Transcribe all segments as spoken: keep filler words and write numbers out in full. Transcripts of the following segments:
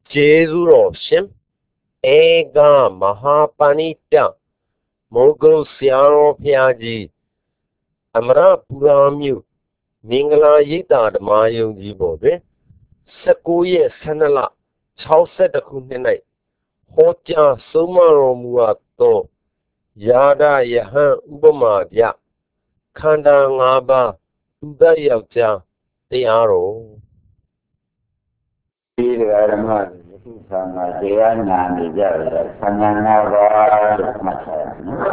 Jesuro Shim Ega Mahapanita Mogul Siaro Piaji Amra Puramu Mingala Yita the Mayo Jibobe Sakuye Sanala Chauset the Kunene Hoja Sumaro Muato Yada Yahan Ubama Ya Kanda Ngaba Uda Yaja Tiaro ဒီကရမသုသာမတရားနာနေကြတယ်ဆန္ဒနာပါလို့မှတ်ထားတယ်နော်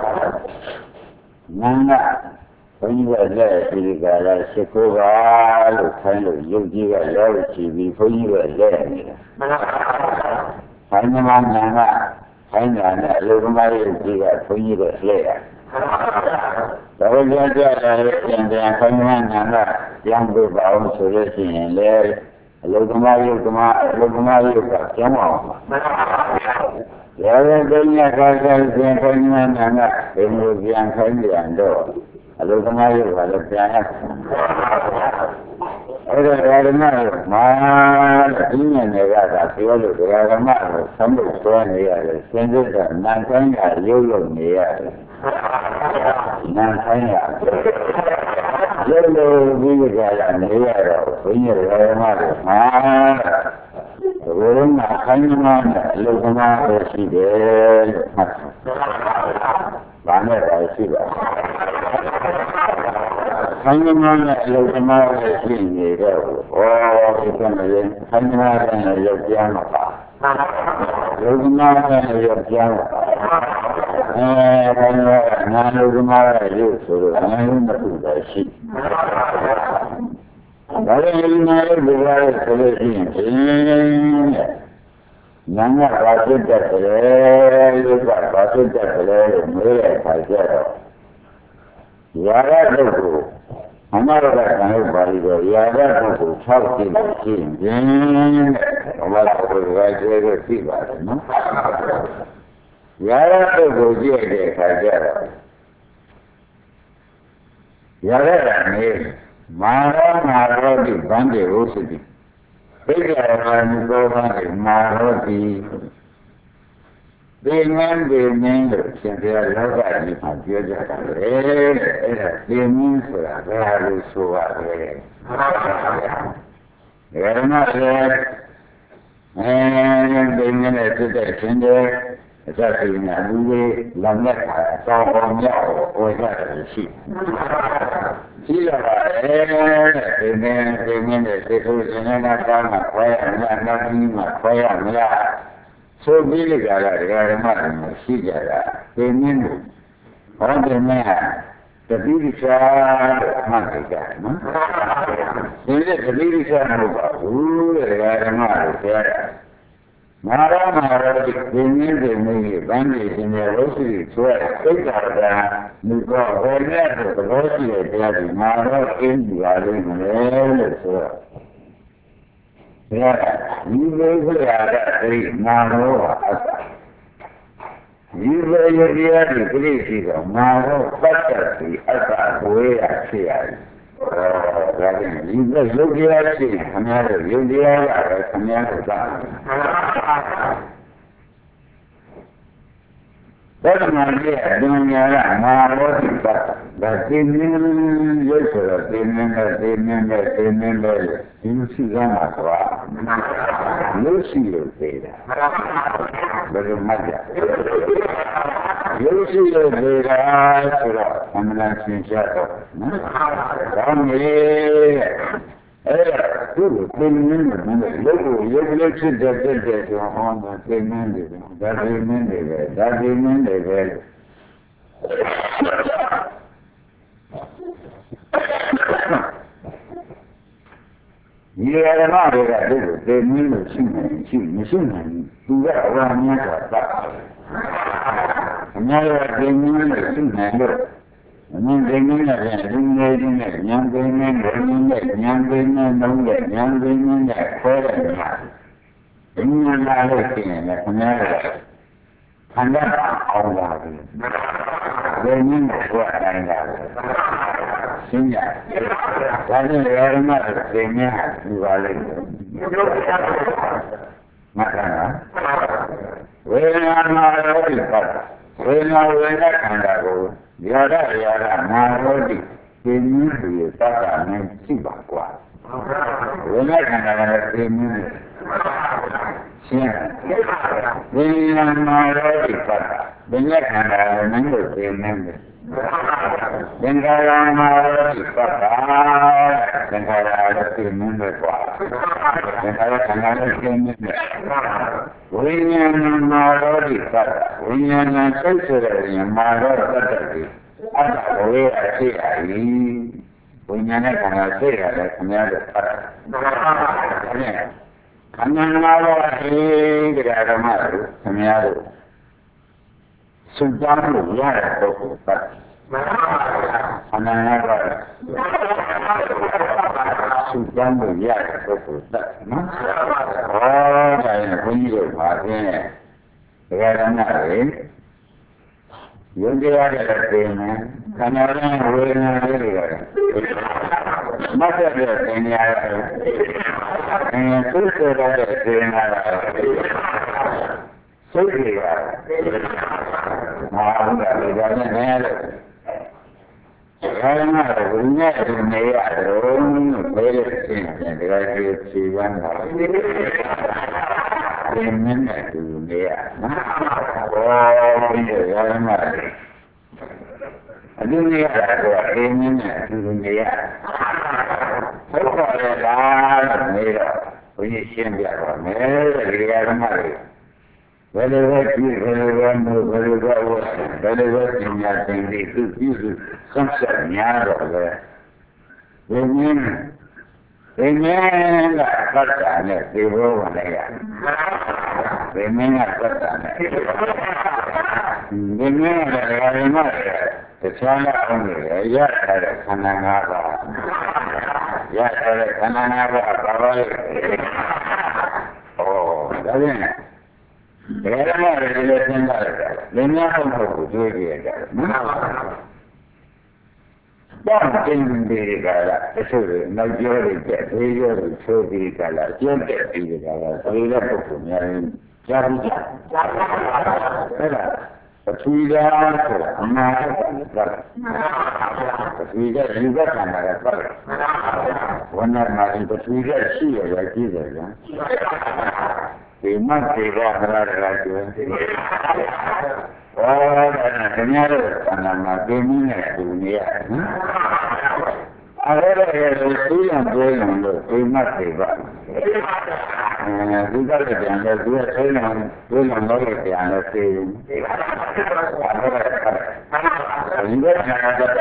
။နာကဘုန်းကြီးကလည်းဒီကလာရှိခိုးပါလို့ခိုင်းလို့ယုတ်ကြီးကလည်းကြည့်ပြီးဘုန်းကြီးကလည်းနေတာ။ခိုင်းမှနာကခိုင်းတာနဲ့အလုံးမရုပ်ကြီးကဘုန်းကြီးကလည်းရ။ဒါပေမဲ့ကြတယ်ပြန်ပြန်ခိုင်းမှနာကပြန်ပြပါအောင်ဆိုလို့ရှိရင်လည်းအလုသမားယုတ်သမားအလုသမားယုတ်ကကျမ်းပါအောင်။ရာဇဂညခါခါပြန်ခိုင်းမှနာကဘယ်လိုပြန်ခိုင်းပြန်တော့အလုသမားယုတ်ကလည်းပြန်ရ။အဲ့ဒါဓမ္မမာဒီညနေကသာပြောလို့ဓမ္မကိုသံဃာတော်နေရတယ်စင်စစ်ကနာခိုင်းရရုပ်ရုပ်နေရတယ်။နာခိုင်းရရုပ်လို့ပြီးကြရနေရတော့ဘုန်းကြီးဓမ္မကိုမာဘယ်လိုမှခိုင်းမှအလုသမားပဲရှိတယ်လို့မှတ်။ဘာနဲ့လဲရှိပါခိုင်းမှနဲ့အလုသမားပဲရှိနေတော့ဩဒီကနေ့ခိုင်းမှနဲ့ရုပ်ပြန်မှာပါ။ရုပ်မှနဲ့ရုပ်ပြန်မှာပါ။အဲဒါကနာလုသမားရဲ့ရုပ်ဆိုတော့အမှန်တခုပဲရှိ။ဒါလည်းနာလို့ဒီလိုဆိုလို့ရှိရင်နာငါဘာဖြစ်တတ်တယ်လို့ကဘာဖြစ်တတ်တယ်လို့မေးတဲ့အခါကျတော့ရာဂတုတ်ကိုအမှားရတဲ့ခံလို့ပါပြီးတော့ရာဂတုတ်ကို၆ကြည့်လို့ရှိရင်ဘဝတော်ကကျေကျေသိပါတယ်နော်ရာဂတုတ်ကိုကြည့်တဲ့အခါကျတော့ရာဂကနေမာရောမာရောတိဗန္တေဟုတ်စီပိဋကရာမူသောဗန္တေမာရောတိဒီငန်းဒီငန်းလို့ရှင်ပြလောကကြီးမှာပြောကြတာလေအဲ့ဒါဒီငန်းဆိုတာဘယ်ဟာလို့ဆိုရလဲဓမ္မရဲ့အဲဒီငန်းနဲ့ဖြစ်တဲ့ရှင်တဲ့အစပိညာလူကြီးလမ်းနဲ့ဆောင်းပေါ်မြောက်ဝေရတယ်ရှိရှိရပါတယ်ဒီနေ့ဒီနေ့ဒီလိုစနေနာကမှခွဲရမလားနာကြီးမှခွဲရမလားဆိုပြီးကြတာဓမ္မမရှိကြတာဒီနေ့ဟောတယ်နဲ့တတိယချာမှတ်ကြတယ်နော်ဒီနေ့တတိယချာမဟုတ်ပါဘူးတဲ့ဓမ္မကိုပြောတာမာရမာရတိဒီနည်းဒီနည်းဗန်းနေခြင်းရဲ့လို့ရှိဆွဲသိက္ခာကမြတ်ဘောဘယ်နဲ့သဘောရှိတဲ့တရားဒီမာရအင်းကြီးပါလိမ့်မယ်လို့ဆိုတော့ဒါဒီလိုဆိုရတဲ့ဒီမာရောအစဒီလိုရတရားဒီပြည့်စုံတော့မာရောပတ်သက်ပြီးအစဝေးရဖြစ်ရတယ်ဒါကဒီလိုယုတ်တရားရှိရင်ခမရတဲ့ယုတ်တရားကလည်းခမရတဲ့သာဒါကမှလည်းအဒုညာကမာရောတိပတ်ဒါသိနေရုပ်ဆိုတော့သိနေတယ်သိနေတယ်သိနေတယ်ဒီရှိကမှာကွာလို့ရှိလို့သေးတာဘယ်လိုမှကြရုပ်ရှိလို့သေးတာဆိုတော့အမှန်တရားရှင်းရှားတော့နော်ဒါမျိုးအဲ့ဒါသူ့ကိုသိနေတယ်ရုပ်ကိုရုပ်လေးဖြစ်တဲ့တဲ့တဲ့ဆိုဟောတာသိနေတယ်ဒါသိနေတယ်ပဲဒါသိနေတယ်ပဲဒီရမတွေကသူ့ကိုသိနေလို့ရှိနေရှိမရှိနိုင်သူကအဝါများတာတတ်အများကြီးသိနေလို့ရှိနေလို့အမြင်သိနေတဲ့လူငယ်တွေနဲ့ဉာဏ်သိနေတဲ့လူငယ်ဉာဏ်သိနေလုံးတဲ့ဉာဏ်သိနေတဲ့ခေါ်တဲ့ဉာဏ်ဒီဉာဏ်လာလို့ရှိရင်လည်းခင်ဗျားတို့ခန္ဓာအောင်ပါဘူးဒီနည်းကိုအတိုင်းပါပဲရှင်းရတယ်ဒါနဲ့ရမသိနေဟာဒီပါလိမ့်မယ်မှတ်လားဝေဒနာနာရောတိပတ်ဝေဒနာဝေဒနာခန္ဓာကိုရာဂရာဂနာရောတိသိမြင်ပြီးသတ်တာနဲ့ရှိပါကွာဝေဒနာခန္ဓာကလည်းသိမြင်ရှင်းဝေဒနာနာရောတိပတ်ဝေဒနာခန္ဓာကလည်းသိမြင်တယ်သင်္ခါရမှာဒီပတ်တာသင်္ခါရလည်းသိမြင်တယ်ကွာသင်္ခါရခန္ဓာလည်းသိမြင်တယ်ဝိညာဏမှာတော့ဒီပတ်တာဝိညာဏစိတ်ဆိုတဲ့ဉာဏ်မှာတော့တတ်တယ်ဒီအတ္တဘဝရဲ့အဖြစ်အရည်ဝိညာဉ်နဲ့ခန္ဓာစိတ်ရတယ်ခင်ဗျားတို့ပတ်တာခန္ဓာမှာတော့အေးတရားဓမ္မတို့ခင်ဗျားတို့စွန့်ကြားလို့ရတဲ့ပုဂ္ဂိုလ်ပတ်အနန္တကစွန့်ကြားလို့ရတဲ့ပုဂ္ဂိုလ်ပတ်နော်ဟောဒါရင်ဘုန်းကြီးတို့ပါဖြင့်တရားဓမ္မတွေယုံကြည်ရတဲ့သင်္နဲ့ခန္ဓာရဲ့ဝေဒနာတွေရတယ်မတ်တဲ့သင်ညာရတယ်အဲသုစေတဲ့သင်ညာရတယ်စိတ်တွေကမာဟုတာတွေဒါနဲ့နေရတယ်။ဒါကမှဘုရားရဲ့နေရတော့ဘယ်လိုရှင်းလဲဒါကကြည့်ကြည့်ရမှာ။ဒီမင်းနဲ့သူနေရနော်။ဘောဒီရရမှာအတူနေရတာကအင်းမင်းနဲ့သူနေရ။ဟုတ်ပါရဲ့လားနေတော့ဘုရားရှင်းပြပါမယ်ဒီရရမှာဘယ်လိုပဲကြည့်ဘယ်လိုပဲမို့ဘယ်လိုပဲဝတ်ဘယ်လိုပဲပညာသင်ပြီးသူပြုစုဆွမ်းဆက်များတော့လေဝိညာဉ်ဝိညာဉ်ကပတ်တာနဲ့ဒီဘောဝင်လိုက်ရဝိညာဉ်ကပတ်တာနဲ့ဝိညာဉ်ကလည်းမတခြားအောင်လေရထားတဲ့ခန္ဓာ၅ပါးရထားတဲ့ခန္ဓာ၅ပါးဘာပါလဲဩဒါဖြင့်ဘယ်တော့မှလည်းလည်းသင်တာလေလင်းများဟုတ်ဟုတ်ကိုတွေးကြရတယ်နော်တော့တင်ပြီးကြတာအဆိုးတွေနောက်ကျော်တွေကျက်သေးကျော်တွေချိုးပြီးကြတာကျက်တဲ့ပြီးကြတာဒီလိုပုဂ္ဂိုလ်များရင်ကြားပြီးကြအဲ့ဒါအထူးသာဆိုအမှားပါတယ်အထူးသာဒီဘက်ကမှာပါတယ်ဝဏ္ဏမှာဒီအထူးသာရှိရရကြည့်တယ်ဗျာဒီမတ်ဒီကမလာရကျင်းဟောဒါနဲ့ခင်ဗျားတို့အနန္တပြင်းနေတဲ့သူနေရနော်အဲ့ဒါရဲ့သူရံပြောရင်လို့ဒီမတ်ဒီကအဲဒီကလည်းပြန်လို့သူကဆိုရင်ဘုရားတော်ရဲ့ပြန်လို့သိတယ်ဒီကနေ့ကတော့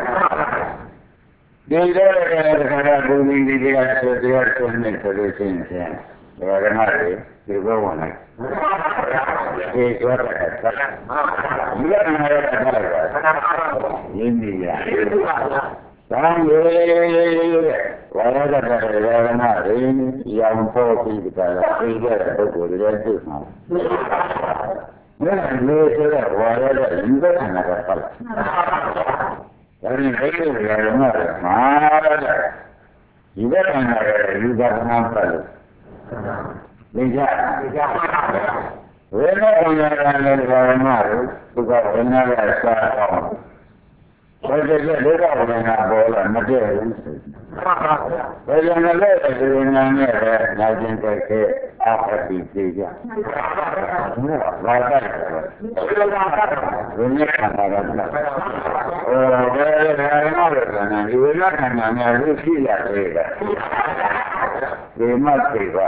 ဒီလိုလည်းခါရဘုရားဒီကဆိုတရားဆုံးနေဆိုလို့ရှိရင်ဒါကမှလေဒီဘောဝင်လိုက်ဒီကြောတာကဒီကနေ့ရတာကရင်းနေရဒါမျိုးဝါရဒတာရောကမှရင်းရောင်ဖို့ပြီးကြတာသိတဲ့ပုဂ္ဂိုလ်တွေသိမှာဒါမျိုးဆိုတော့ဝါရဒဒီဘက်ကနာကပတ်ဒါရင်အဲ့ဒီရောကမှမာတဲ့ဒီဘက်ကနာကယူကမှပတ်လို့နေကြဝေဒနာကလည်းဘာမှမဟုတ်သူကဝေဒနာကစားအောင်ဘယ်လိုလဲလောကဝေဒနာပေါ်လာမတည့်ဘူးဘယ်လိုလဲဒီဝေဒနာနဲ့ညာကျင်တဲ့ခဲအာဖတိသိကြဘာသာလဲဝိညာဉ်ခန္ဓာကဟိုဘယ်လိုလဲဘာလဲဒီဝိညာဉ်ခန္ဓာနဲ့ရုပ်ရှိရတယ်ဒီမတ်သိပါ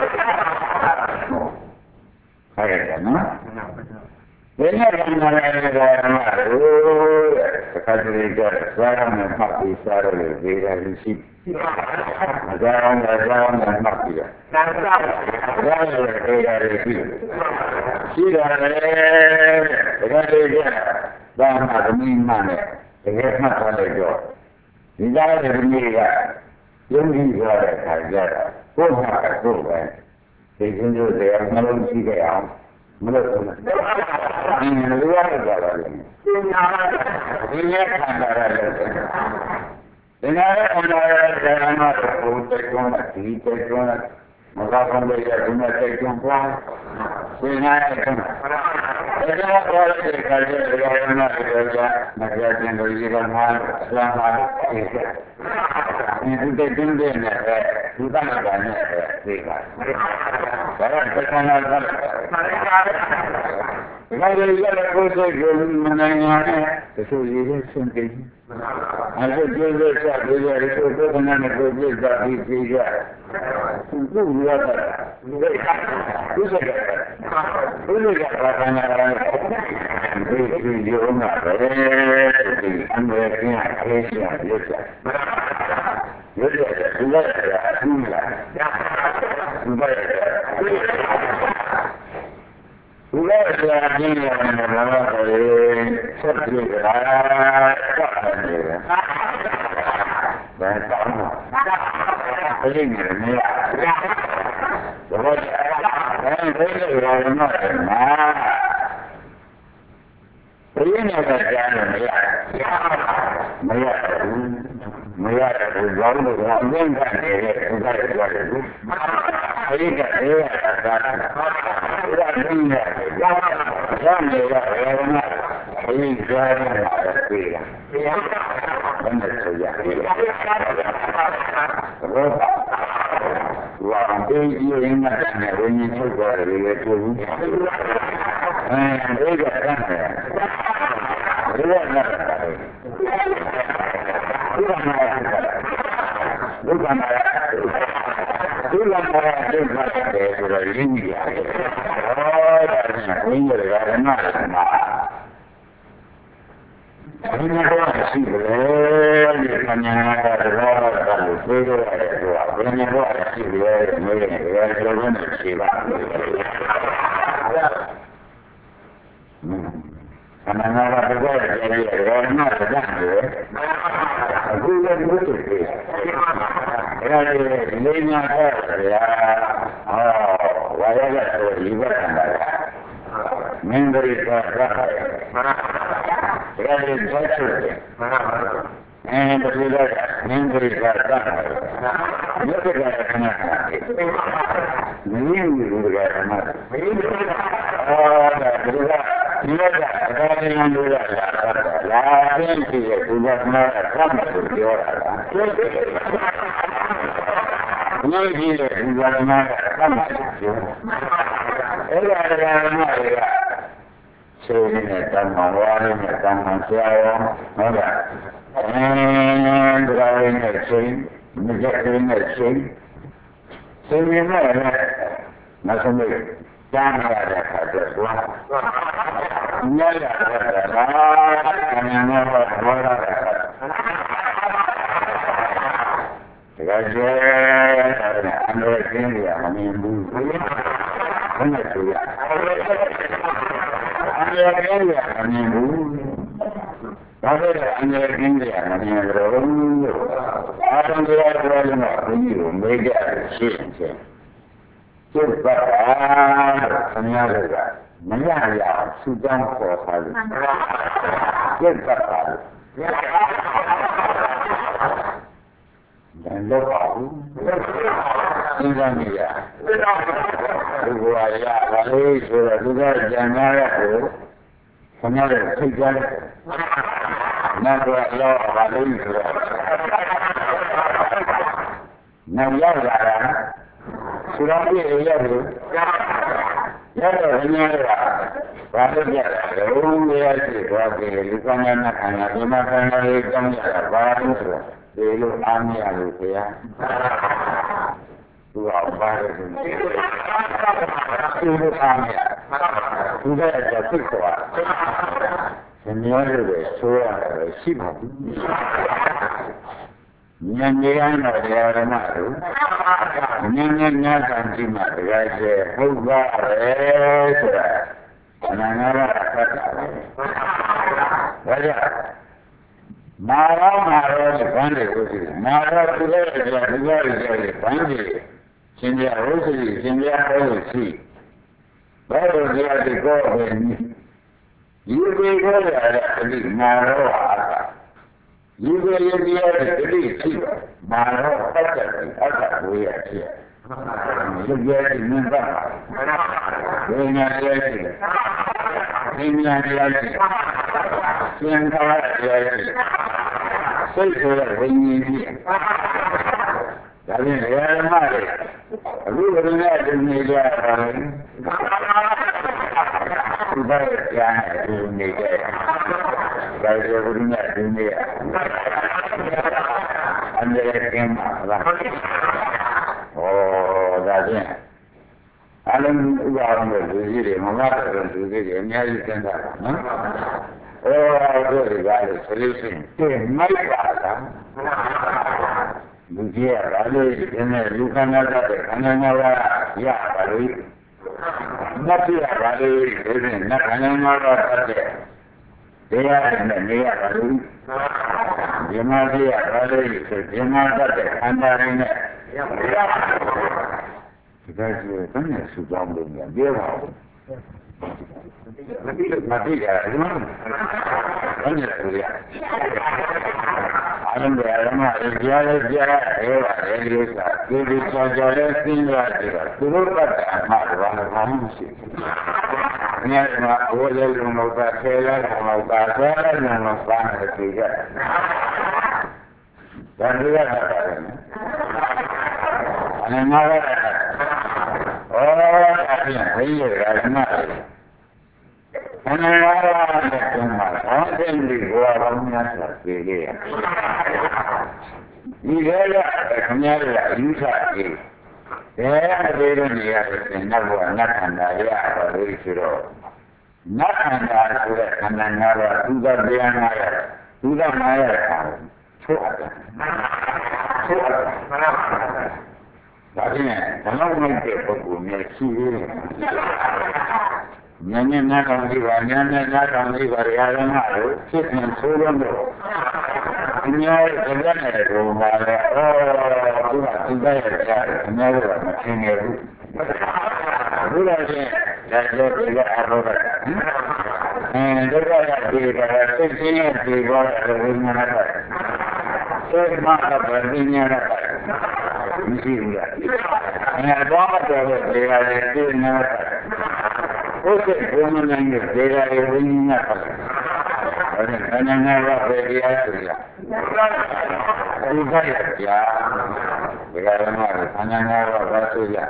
ဟုတ်ကဲ့နော်ဘယ်နဲ့ကနာရတဲ့ဘာမှလို့အခါတည်းကသွားရမယ်မှတ်ပြီးစားရတယ်ဒီကလူရှိအကြောင်းအကြောင်းနဲ့မှတ်ပြီးတော့သာသာရတယ်ဒီကလူရှိရှိတယ်ဒါကလေးကဘာမှသမီးမှနဲ့တကယ်မှတ်ထားလိုက်တော့ဒီသားရဲ့သမီးကယုံကြည်ရတဲ့ခါကျတော့ကိုယ်မှာကိုယ်ပဲဒီချင်းတို့တရားနှလုံးရှိကြအောင်မလို့ဘူး။အင်းလူရကြတာလေ။ဒီနေ့ခန္ဓာရတယ်။ဒီနေ့ခန္ဓာရတယ်ဓမ္မကိုဘုံတက်ကောင်းတာဒီတက်ကောင်းတာ maka kembali ke dunia terjumpa senang kan ada orang yang kerja kerana kerja macam yang berjalan hal selama ini sudah tinggal ni bukan banyak tidak kalau terkenal kalau ia lakukan menanya sesuatu sendiri ada juga satu dari itu dengan kerja dari tiga itu dua itu saja itu saja katanya orang itu dia nak eh Amerika Asia Asia jadi juga juga Ular yang mana boleh seperti apa? Dan kamu, ini ni, sebab ini orang mana? Ini apa jalan ni? Maya, maya berjalan dengan dengan dia, dengan dia. Ini kan dia, dia ni, jangan dia, orang ini jangan dia. Benar saja. Orang dia ingat ini juga dia tu. Eh, dia kan. Dia nak. Bukan Tulang darah itu sudah tinggi. Oh, ini karena ini orang sih boleh hanya ada kalau itu ada ini orang sih boleh boleh boleh sih lah. Karena orang berbuat jadi orang ada dah. Aku yang betul. Jadi ini ada ya, oh, wajah terlibat anda. Memberi kerja. Jadi betul. Eh betul. Memberi kerja. Ini kerja mana? Ini kerja mana? Oh, betul. Ini ada yang dulu ada. Lain dia sudah mana kamu berjuang. Ini dia sudah mana kamu berjuang. Ini ada mana ya? Sini tangan wali, tangan siapa? Mana? Eh, berapa ini sini? Menjadi ini sini. Sini mana? Macam ni. Jangan ada kata tua. Ini ada kata. Ini ada kata. Kerja anda ini ya, kami ibu. Benar tu ya. Anda ini ya, kami ibu. Kalau anda ini ya, kami ibu. Orang dia orang ibu, mereka sih. Cepat, menyala, menyala, sudah kuasa. Cepat, dan lepas, sudah dia. Buaya, balik sudah sudah jangan aku, menyala, sudah. Nak buaya, balik sudah. Menyala. Sudah dia tu, ya hanya pada dia, orang dia tu, dia bukan anak anak, dia makan lagi kami ada baru tu, dia lu kami ada dia, tu apa tu, tu kami, sudah jadi tua, senior tu, suara sibuk. Nyanyian ada orang tu, nyanyian janji macam je, hujan es, nangara kata, wajah, marah marah ni pandai tu, marah tu le, dia dia dia pandai, sini harus sini, sini harus sini, baru dia dikau ni, ini dikau ada ni marah apa. Juga yang dia jadi sih, marah apa jadi, apa boleh aja. လူကြီးတွေမြင်တာဝိညာဉ်ရဲ့ဉာဏ်ရဲ့သင်္ခါရရဲ့စိတ်ဆိုတဲ့ဝိညာဉ်ကြီးဒါဖြင့်ဓမ္မတွေအခုဘယ်လိုလဲဒီနေကြတာလဲဒီဘက်ကြားနေနေကြဒါကြဘုရားဒီနေအန္တရာယ်ကင်းပါလားဩဒါဖြင့်အလုံးဥပါဒ်နဲ့လူကြီးတွေမမတော်တဲ့လူကြီးတွေအများကြီးသင်တာနော်ဩတို့တွေကလည်းဆိုလို့ရှိရင်ပြင်မိုက်ပါလားလူကြီးကလည်းဒီနေ့လူခန္ဓာတဲ့ခန္ဓာငါးပါးရပါလို့နတ်ပြရပါလို့ဒီနေ့နတ်ခန္ဓာငါးပါးတဲ့တရားနဲ့နေရပါလို့ဒီမှာပြရပါလို့ဆိုဒီမှာတဲ့ခန္ဓာရင်းနဲ့ဒီကကျတော့ဘယ်နဲ့စုပေါင်းလို့များပြောပါဦးမတိမတိရတယ်ဒီမှာဘယ်နဲ့ဆိုရအလုံးတွေအလုံးတွေကြားလဲကြားရဲပါတယ်ဒီဥစ္စာဒီဒီကြောင်ကြောင်လဲသိရတယ်သူတို့ကတည်းကအမှားဘာမှမမရှိဘူး။ညမှာဘိုးလေးလုံးတော့ဆဲလဲတော့ပါဆဲလဲတော့ပါနေပြီက။ဒါတွေကတာတယ်။အနေမှာဩအပြင်ဘယ်ရရမှာအနေမှာတဲ့ကမှာအောင်းတဲ့ဒီဘောရောင်းများစွာပြေးခဲ့ရဒီလေကခမရလာယူဆကြီးတဲ့ဒီလိုနေရာတွေနတ်ဘောနတ်ခန္ဓာရပါလို့ဆိုတော့နတ်ခန္ဓာဆိုတဲ့ခန္ဓာငါးပါးသူကတရားနာရသူကနာရတာချိုးတယ်ချိုးတယ်ဒါဖြင့်ဘလောက်နိုင်တဲ့ပုဂ္ဂိုလ်မျိုးရှိသေးတယ်ဉာဏ်နဲ့နားထောင်ကြည့်ပါဉာဏ်နဲ့နားထောင်ကြည့်ပါရာဇမတို့ဖြစ်နေဆိုးလို့အများကြီးကြက်နေတယ်ဘုရားလည်းဩသူကသူကရဲ့ကြားတယ်အများကြီးကမသင်ငယ်ဘူးဘုရားရှင်ဒါလည်းဒီကအရောဂအဲဒုက္ခရဒီကရစိတ်ချင်းရဲ့ဒီဘောဝိညာဏကစိတ်မှာကဝိညာဏကမရှိဘူးလားအဲတော့တော့ဒီကရဒီနာဟုတ်ကဲ့ဘုံနိုင်ရဲ့ဒေဂရဝိညာဉ်ကအဲ့ဒါအနန္တရပဲတရားဆိုရဒီကရကြာဒီကရမှာအနန္တရပဲဆိုရ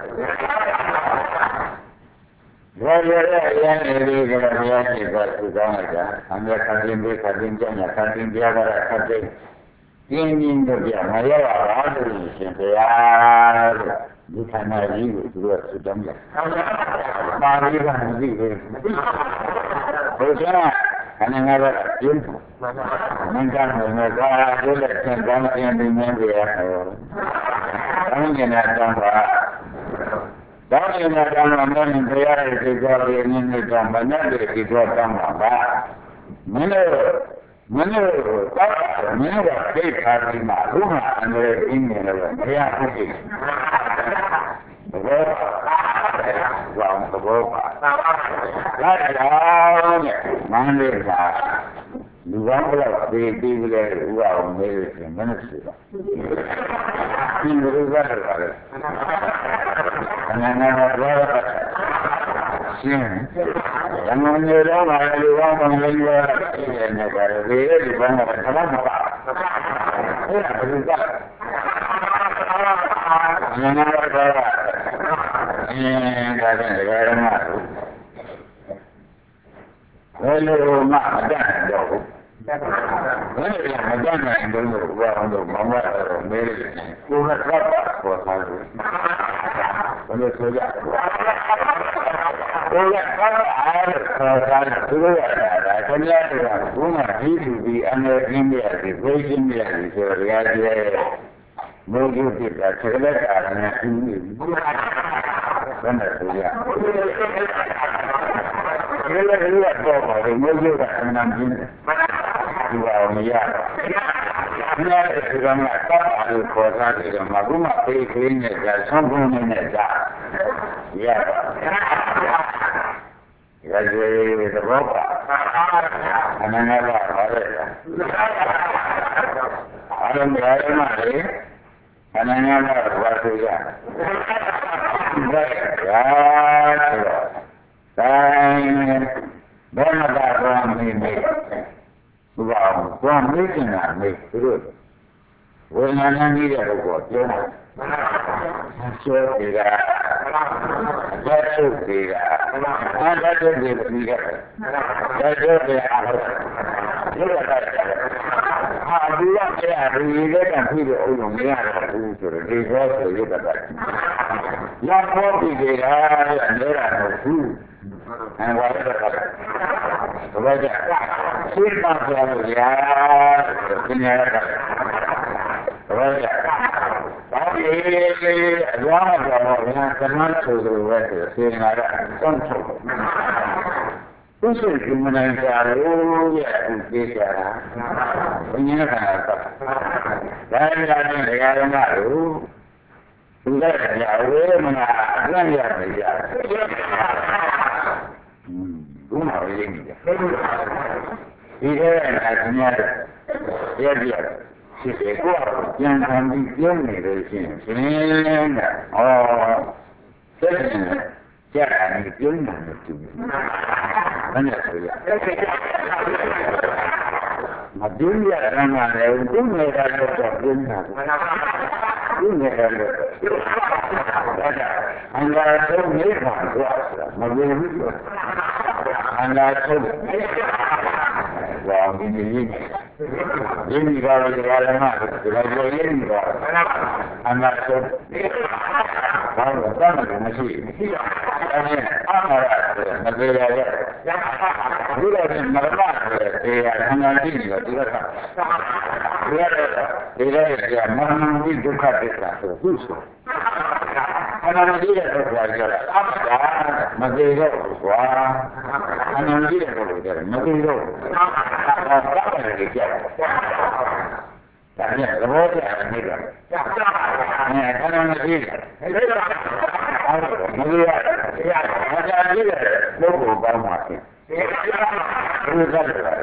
ဘာရရရနေလေးကလည်းရှိတာသူကောင်းလိုက်တာအမေခတ်တင်ပေးခတ်တင်ကြညာခတ်တင်ပြကြတာခတ်တင်ပြင်းပြင်းတို့ပြမရပါဘူးရှင်ဘုရားဒီခန္ဓာကြီးကိုသူတို့ကသုတမ်းကြ။ပါဠိကမသိဘူး။ဘုရားခန္ဓာငါးပါးကျင်းတယ်။မင်္ဂလာနဲ့သာတို့လည်းသင်္ကန်းပြန်ပြီးမြင်ကြရအောင်။အမှန်တရားတောင်းပါ။ဒါနဲ့မှတောင်းမှမင်းတရားရဲ့ဒီကြောင့်ဒီနည်းနဲ့တောင်းမနဲ့ဒီကြောင့်တောင်းပါပါ။မင်းတို့မင်းတို့တော့မင်းတို့သိထားပြီးမှဘုရားအန္တရာယ်အင်းနေလို့ဘုရားဟုတ်ပြီ။ဘောဘောဘောလာတော့မန္တေကလူကောင်းတော့ဒီဒီကလေးဥပအောင်နေတယ်မနစ်စီဒီလိုကလည်းပါတယ်အနန္တဘောရှင်းရမနေတော့ပါလေလူကောင်းမှလည်းပြောရတယ်နေပါတယ်ဒီဒီဘက်ကသဘောမပါအဲ့ဒါဘယ်လိုလဲအနန္တဘောအင်းဒါကလည်းရမှာဘယ်လိုမှမတတ်တော့ဘူးဘယ်လိုမှမတတ်နိုင်ဘူးလို့ဘာလို့မမတော့မေးတယ်ကိုယ်ကတော့ပေါ်သွားတယ်ဘယ်လိုဆိုကြကိုယ်ကတော့အားခေါ်တာသူတို့ရတာခမရတွေကဘုရားဒီလူဒီအနေအင်းမြတ်ဒီဘိသိမြတ်ဒီဆိုရရတဲ့မိုးကြီးဖြစ်တာခေလက်တာနဲ့အင်းကြီးဘယ်နဲ့ဆိုကြဒီလိုလိုတော့ပါလို့မိုးကြီးကအမှန်တမ်းဒီအောင်မရဘူး။ဒီလိုဆိုတော့တော့အဲ့ခေါ်ထားတယ်မှာဘုမပေးခင်းနဲ့ကြာဆုံးဖုံးနဲ့ကြာရပါရကြည်သဘောပါအနန္တပါပါလေအလုံးများမှလေအနန္တပါဘာဆိုကြတိုင်းဘယ်မှာတော့မင်းမေးသူကဘာမေးနေတာမေးသူတို့ဝိညာဉ်နဲ့ကြီးတဲ့ပုဂ္ဂိုလ်ပြောတယ်ဆွဲနေတာလက်ထုတ်နေတာအဲ့လက်ထုတ်တွေပြီးတယ်လက်ထုတ်တွေအားလုံးဒီလိုကဟာဒီကကျအရီလေးကပြီးတော့အုံမရတော့ဘူးဆိုတော့ဒီကောဆိုရတဲ့ရဖို့ပြီးကြတာအနေရတော့ဘူးအဲဝါရတော့ဘာကြစိတ်ပါပြောလို့ရဒီနေရာကဘာကြဘာလဲအကြောင်းကတော့ဘယ်ကမှမဆိုလို့ပဲဆိုစေနာကစောင့်ထုတ်သူစိတ်ကမနိုင်ကြလို့ရဲ့အခုပြေးကြတာဘုရားကဒါကလည်းတရားဓမ္မလို့သူလည်းကြာဝေးမနာအလန့်ရတယ်ကြာဘုမရင်းကြီးဒီထဲကခင်ဗျားတို့ရဲ့ပြရတယ်ရှိတယ်ကိုယ်ကပြန်ခံပြီးပြုံးနေလို့ရှိရင်ရှင်ကဩဆက်နေကြာနေပြုံးနေတယ်သူဘယ်နဲ့ဆိုရမပြုံးရတာမှလည်းပြုံးနေတာတော့ပြုံးတာပြုံးနေတယ်လို့အင်္ဂါဆုံးနေပါတော့မပြုံးဘူးအင်္ဂါဆုံးဘာမင်းကြီးရင်းကြီးပါလေဒါလည်းမဒါလည်းရင်းကြီးပါအနာဆုံးဘာလို့တမ်းတယ်မရှိမရှိအဲဒီအမှားရတယ်မသေးရရဲ့ဒီလိုနဲ့မရပါဘူးတရားအနာတိကိုဒီကကဒီရဒီရရမနတိဒုက္ခသစ္စာဆိုသူဆိုအနာတိရဲ့ဒုက္ခကြတာအမှားမသေးတော့ဘူးကွာအနာတိရဲ့ဒုက္ခကြတယ်မသေးတော့ဘာသာရေးကြတယ်ဒါနဲ့သဘောကျတယ်မိတော့အဲခဏမကြည့်အဲ့ဒါမလို့ရဘာသာရေးတဲ့ပုဂ္ဂိုလ်ကောင်းပါ့ဘုရားက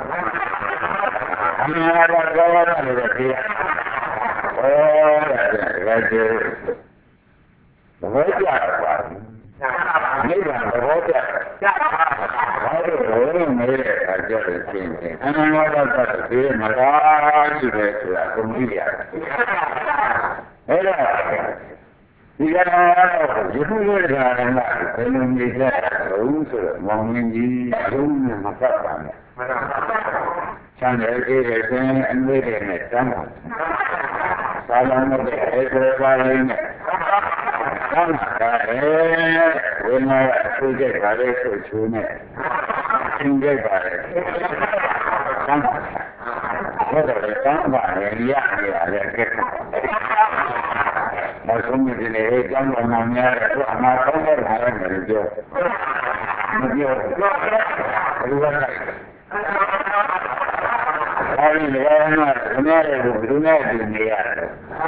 အမှန်တော့ကြောက်ရတယ်လို့ပြောဩဒါကလည်းသဘောကျပါမိဘသဘောကျဘာလို့ဘယ်လိုနေတဲ့အခါကျတော့ရှင်းတယ်အမှန်တော့ကတည်းကမလားရှိတယ်ဆိုတာကိုကြည့်ရတယ်အဲ့ဒါဒီကတော့ဒီလိုရတာကဘယ်လိုနေကြလို့ဆိုတော့မောင်မင်းကြီးလုံးဝမပတ်ပါနဲ့ချမ်းတယ်အေးတယ်ဆိုရင်အမေတွေနဲ့တမ်းပါသာလမ်းနဲ့အဲ့ဒါပါရင်းနဲ့သံဃာရဲ့ဝိညာဉ်အကျိုးကြပါလေဆိုချိုးနဲ့သင်ကြပါလေသံဃာဘယ်တော့သံဃာရဲ့ရရရတယ်ကဲမဆုံးမဒီလေကျမ်းတော်မှာများတယ်အမှားကောင်းတဲ့ဟာလည်းပြောမပြောဘူးဘာလို့လဲအဲဒီလည်းမှာခဏလေးဘယ်လိုနဲ့ဒီနေရတယ်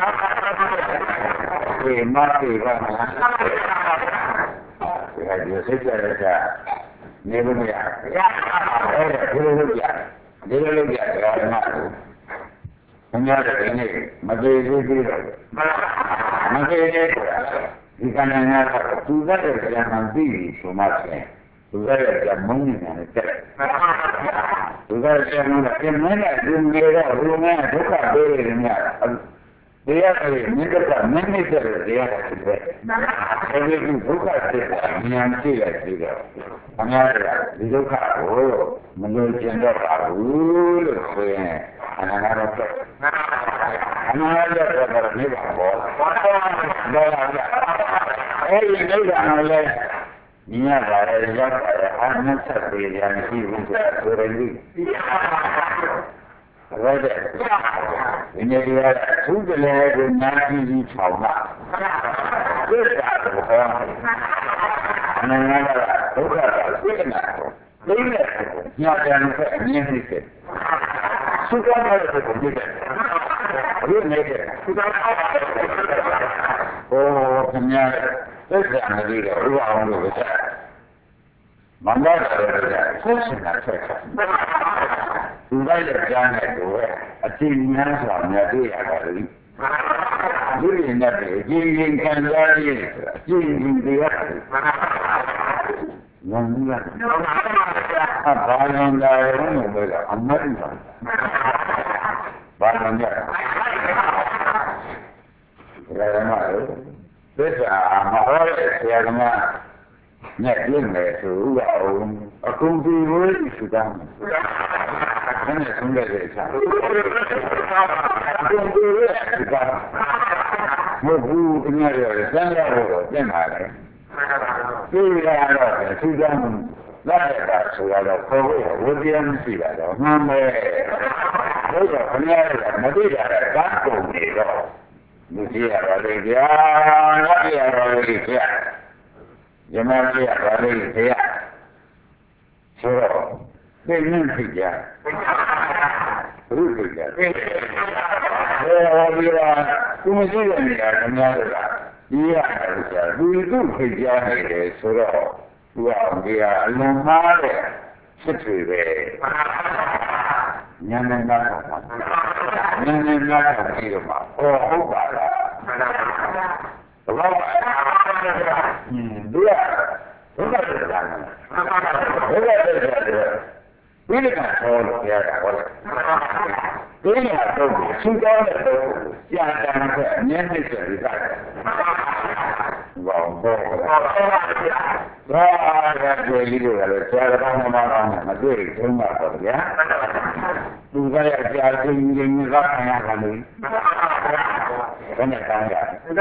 ဒီမှာဒီကမှာဒီစိတ်ကြရတာနေလို့မရအဲ့ဒါဒီလိုလုပ်ရတယ်ဒီလိုလုပ်ရတယ်ဒါမှခင်ဗျားတို့ဒီနေ့မသေးသေးသေးတော့မသေးသေးဒီကနေ့ကသူကလည်းပြန်မှပြီးပြီဆိုမှချင်းသူကလည်းပြန်မုန်းနေတယ်တဲ့သူကလည်းပြန်မုန်းတယ်ပြန်မနဲ့သူနေတော့ဘုရားဒုက္ခပေးတယ်များတရားကလည်းမြင့်တဲ့မင်းနဲ့တဲ့တရားကဖြစ်တယ်အဲဒီဒုက္ခဖြစ်တာဉာဏ်ရှိလိုက်ပြီးတော့အများကဒီဒုက္ခကိုမလို့ကျင်တော့ပါဘူးလို့ဆိုရင်အနာဂတ်တော့အနာဂတ်တော့နေပါဘောတော့အဲဒီနိဗ္ဗာန်လည်းညီရပါတယ်ရောက်ပါတယ်အာနတ်ဆက်ပြေရန်ရှိဘူးဆိုတော့ရည်ဟုတ်တယ်ဒီနေ့ရသူကလည်းဒီနာကြီးကြီးချောင်းမှာသိတာတော့အနန္တကဒုက္ခကသိနေတာသိနေညပြန်ဆက်အမြင်သိတယ်သုခနဲ့ကိုသိတယ်ဘယ်နဲ့လဲသုခဟိုခင်ဗျာသိတယ်မသိတော့ဥပအောင်လို့ပဲမန္တရရဲ့ဆက်စနာဆက်သူလိုက်တဲ့ကြားနဲ့တော့အချိန်များစွာများတွေ့ရတာလေလူရင်းနဲ့ကြည်ရင်ခံစားရည်ကြည်ရင်တရားဉာဏ်ကြီးကအဘာလန်တာရုံးလို့ပြောတာအမတ်ပါဘာလန်ကြဘယ်မှာလဲသစ္စာမဟောတဲ့ဆရာကမနဲ့ပြင်းတယ်ဆိုဥပအောင်အကုန်ဒီဝိသုတံဆင်းရဲဆုံးတဲ့ဆရာအကုန်ဒီဝိသုတံမဟုတ်ဘူးအများကြီးဆန်းရတော့ပြင်လာတယ်ဒီရတော့သုတံလာတာဆိုတော့ခေါ်ဖို့ဝိပယမရှိတာတော့မှန်ပဲဘုရားခမရတဲ့မသိတာကဘာကုန်နေတော့လူကြီးရပါလေဗျာငါပြရပါလေဗျာယမကြီးရပါလေဗျာဆိုတော့သိနေဖြစ်ကြဘုရားကြတယ်ဟောဒီကသူမရှိတဲ့နေရာခမရတာဒီရတယ်ဆရာသူသူဖြစ်ကြနေတယ်ဆိုတော့သူကဒီကအလုံးမားတဲ့ဖြစ်တွေပဲဉာဏ်နဲ့နားတော့ဉာဏ်နဲ့နားတော့ပြီးတော့မှဟောဟုတ်ပါလားဘယ်တော့မှอืมဒီကဘုရားတရားနာဘုရားတရားဒီကဟောလို့ရတာဟုတ်ဒီကတော့သူတော်တဲ့ကြာတန်တဲ့အမြဲတည်းဆိုပြီးသားဘောဘောဘာသာတွေ့ပြီးတော့လည်းဆရာတော်မှမကောင်းမတွေ့ထုံးပါတော့ဗျာသူကရကြာချင်းချင်းကခံရတာလေဘယ်နဲ့ကံရ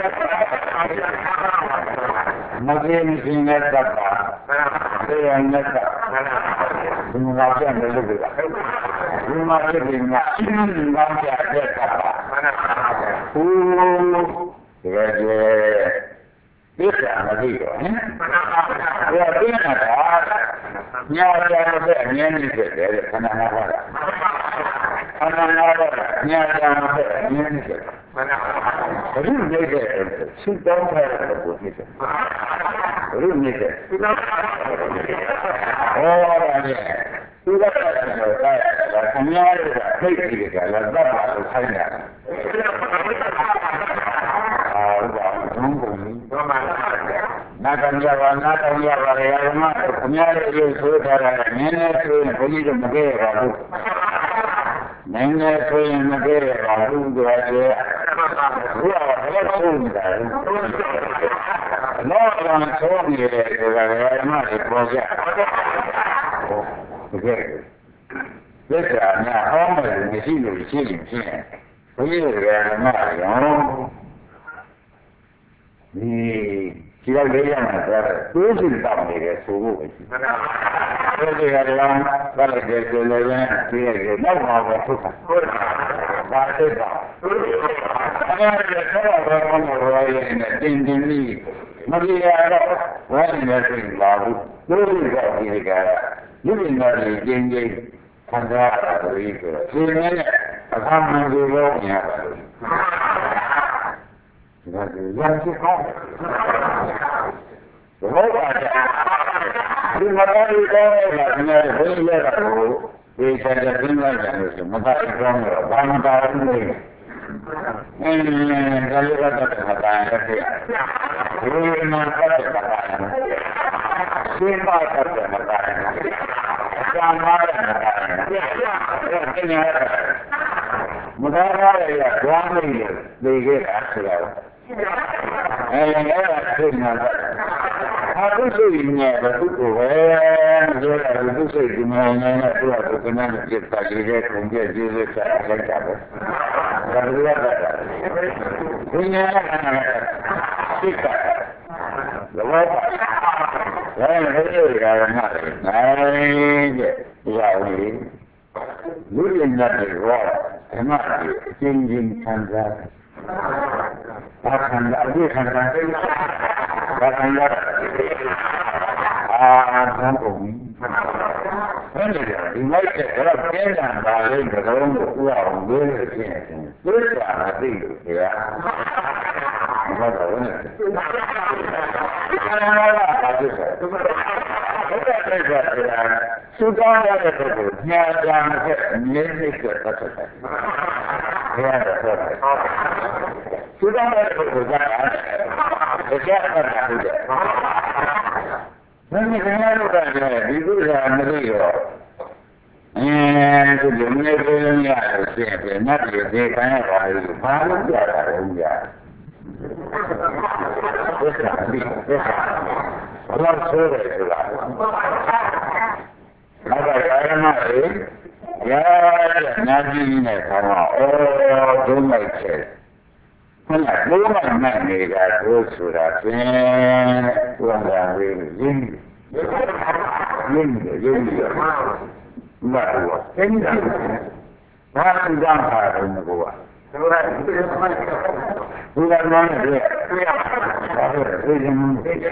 မပြေမစင်းနဲ့တပ်ပါတရားနဲ့တပ်ဒီမှာပြန်လို့လုပ်တာဒီမှာဖြစ်နေမှာအင်းငါပြတဲ့တပ်ပါဟိုတကယ်တည်းဒီကံမသိတော့ဟင်ဘယ်ပြင်းတာညာကြတဲ့အမြဲတည်းဖြစ်တယ်ခဏနာပါလားခဏနာတော့ညာကြတဲ့အမြဲတည်းဖြစ်ဘယ်လိုနေတဲ့သုတောင်းထားတဲ့ပုဂ္ဂိုလ်ဖြစ်တယ်ဘယ်လိုနေတဲ့သုတောင်းထားတဲ့ဟောရတယ်သူကလည်းတော့အများကြီးဖိတ်ပြီးကြလားသတ်ပါလို့ခိုင်းတာအာဘာလုံးကုန်ဘာမှနာကံရပါနာကံရပါလေအမအများကြီးဆိုထားတာနည်းနည်းဆိုရင်ဘုန်းကြီးတို့မကြည့်ရဘူးနည်းနည်းဆိုရင်မကြည့်ရဘူးကြွားကြဘုရားဘယ်လိုလုပ်နေတာလဲတော့တော့ဆိုနေတယ်ဆိုတာကအမတွေပေါ်ကြဟုတ်ကဲ့သစ္စာများဟောမယ်မရှိလို့ရှိရင်ဖြင့်ဘုရားကအမရောဒီဒီလောက်လေးရမှာဆိုတော့သူ့စီတောင်းနေတယ်ဆိုဖို့ပဲရှိတယ်။ဘုရားကလည်းဘာလဲကြည့်လို့လည်းဒီရဲ့နောက်မှာပဲထုတ်တာ။ဟုတ်ပါဘူး။ဘာသိတာ။အဲ့ဒါကတော့ဘာမှမပြောရရင်တင်းတင်းလေးမကြည့်ရတော့ဝိုင်းနေတယ်ဆိုပါဘူး။သူ့စီကဒီကလူတွေနဲ့တင်းတင်းခံစားရတာလို့ဆိုတော့ဒီနေ့အခါမှန်လို့ပြောရပါလို့ဒါကရန်စစ်ကောင်းဘောပါဒီမှာလည်းကောင်းတယ်ကလည်းဘယ်လိုလဲတော့ဒီဆက်တဲ့ပြင်လိုက်တယ်ဆိုမသာကောင်းတော့ဘာမှတာဘူးလေအင်းဒါလည်းကတော့မတားရတယ်ဒီမှာကတော့မတားဘူးရှင်းပါတော့မတားဘူးအကျမ်းမှားတယ်မတားဘူးဒီနေ့မတားရရကြွားနေတယ်လေခဲ့တာဆိုတော့အဲ့ဒါကသိနေတာဟာသူစိတ်နဲ့သူ့ကိုပဲပြောတာသူစိတ်ဒီမှာနဲ့သူ့ကိုကနန်းပြတ်တာကြီးတဲ့ကုန်ပြည့်ကျေးဇူးဆက်လိုက်တာပဲဒါကြရတာဒီနေ့ကစိတ်ကလောဘလည်းဟဲ့ရတာကမှလည်းနိုင်တဲ့ဒီဟာလေးလူရင်းတဲ့ရောဓမ္မကြီးအချင်းချင်းခံစားဘာခံရအပြည့်ခံစားဘာခံရအာသံကုန်ဘယ်လိုလဲဒီလိုက်တဲ့တော့ကျင်းတာပါလေဒီကောင်ကိုဥအောင်ဝေးလို့ရှိရင်သိတာမသိလို့ခင်ဗျာဘာလို့လဲအဲ့ဒါကဘာဖြစ်လဲဘုရားပြည့်စုံတာသုတောင်းရတဲ့ပုဂ္ဂိုလ်ညာကြမှာအမြဲတည်းသက်သက်ဘယ်ရတော့ဆက်တယ်သူတော်ရဲ့ပုဂ္ဂိုလ်ကတရားတော်တာဟုတ်တယ်မင်းခင်ဗျားတို့ကလည်းဒီကုသိုလ်မသိရောအဲဒီလိုမျိုးပြောရလို့ရှိရင်နတ်ပြည်ဒီခံရပါလို့ဘာလို့ကြတာလဲဦးရဘုရားဒီဘုရားဘာလို့ဆိုရဲဆိုတာဘာသာရမလေးရာနာကြီးနဲ့ခေါင်းတော့အော်ဒုမိုက်ချေဟုတ်လားဒုမိုက်နဲ့နေတာတို့ဆိုတာဖြင့်ဘုရားလေးရင်းရင်းရင်းရင်းမဟုတ်ဘူး။အဲဒီဘာလို့ကြောင့်ပါလဲငါက။ဘုရားဘုရားနာနဲ့တွေ့တွေ့ရပါဘူး။ဒီလို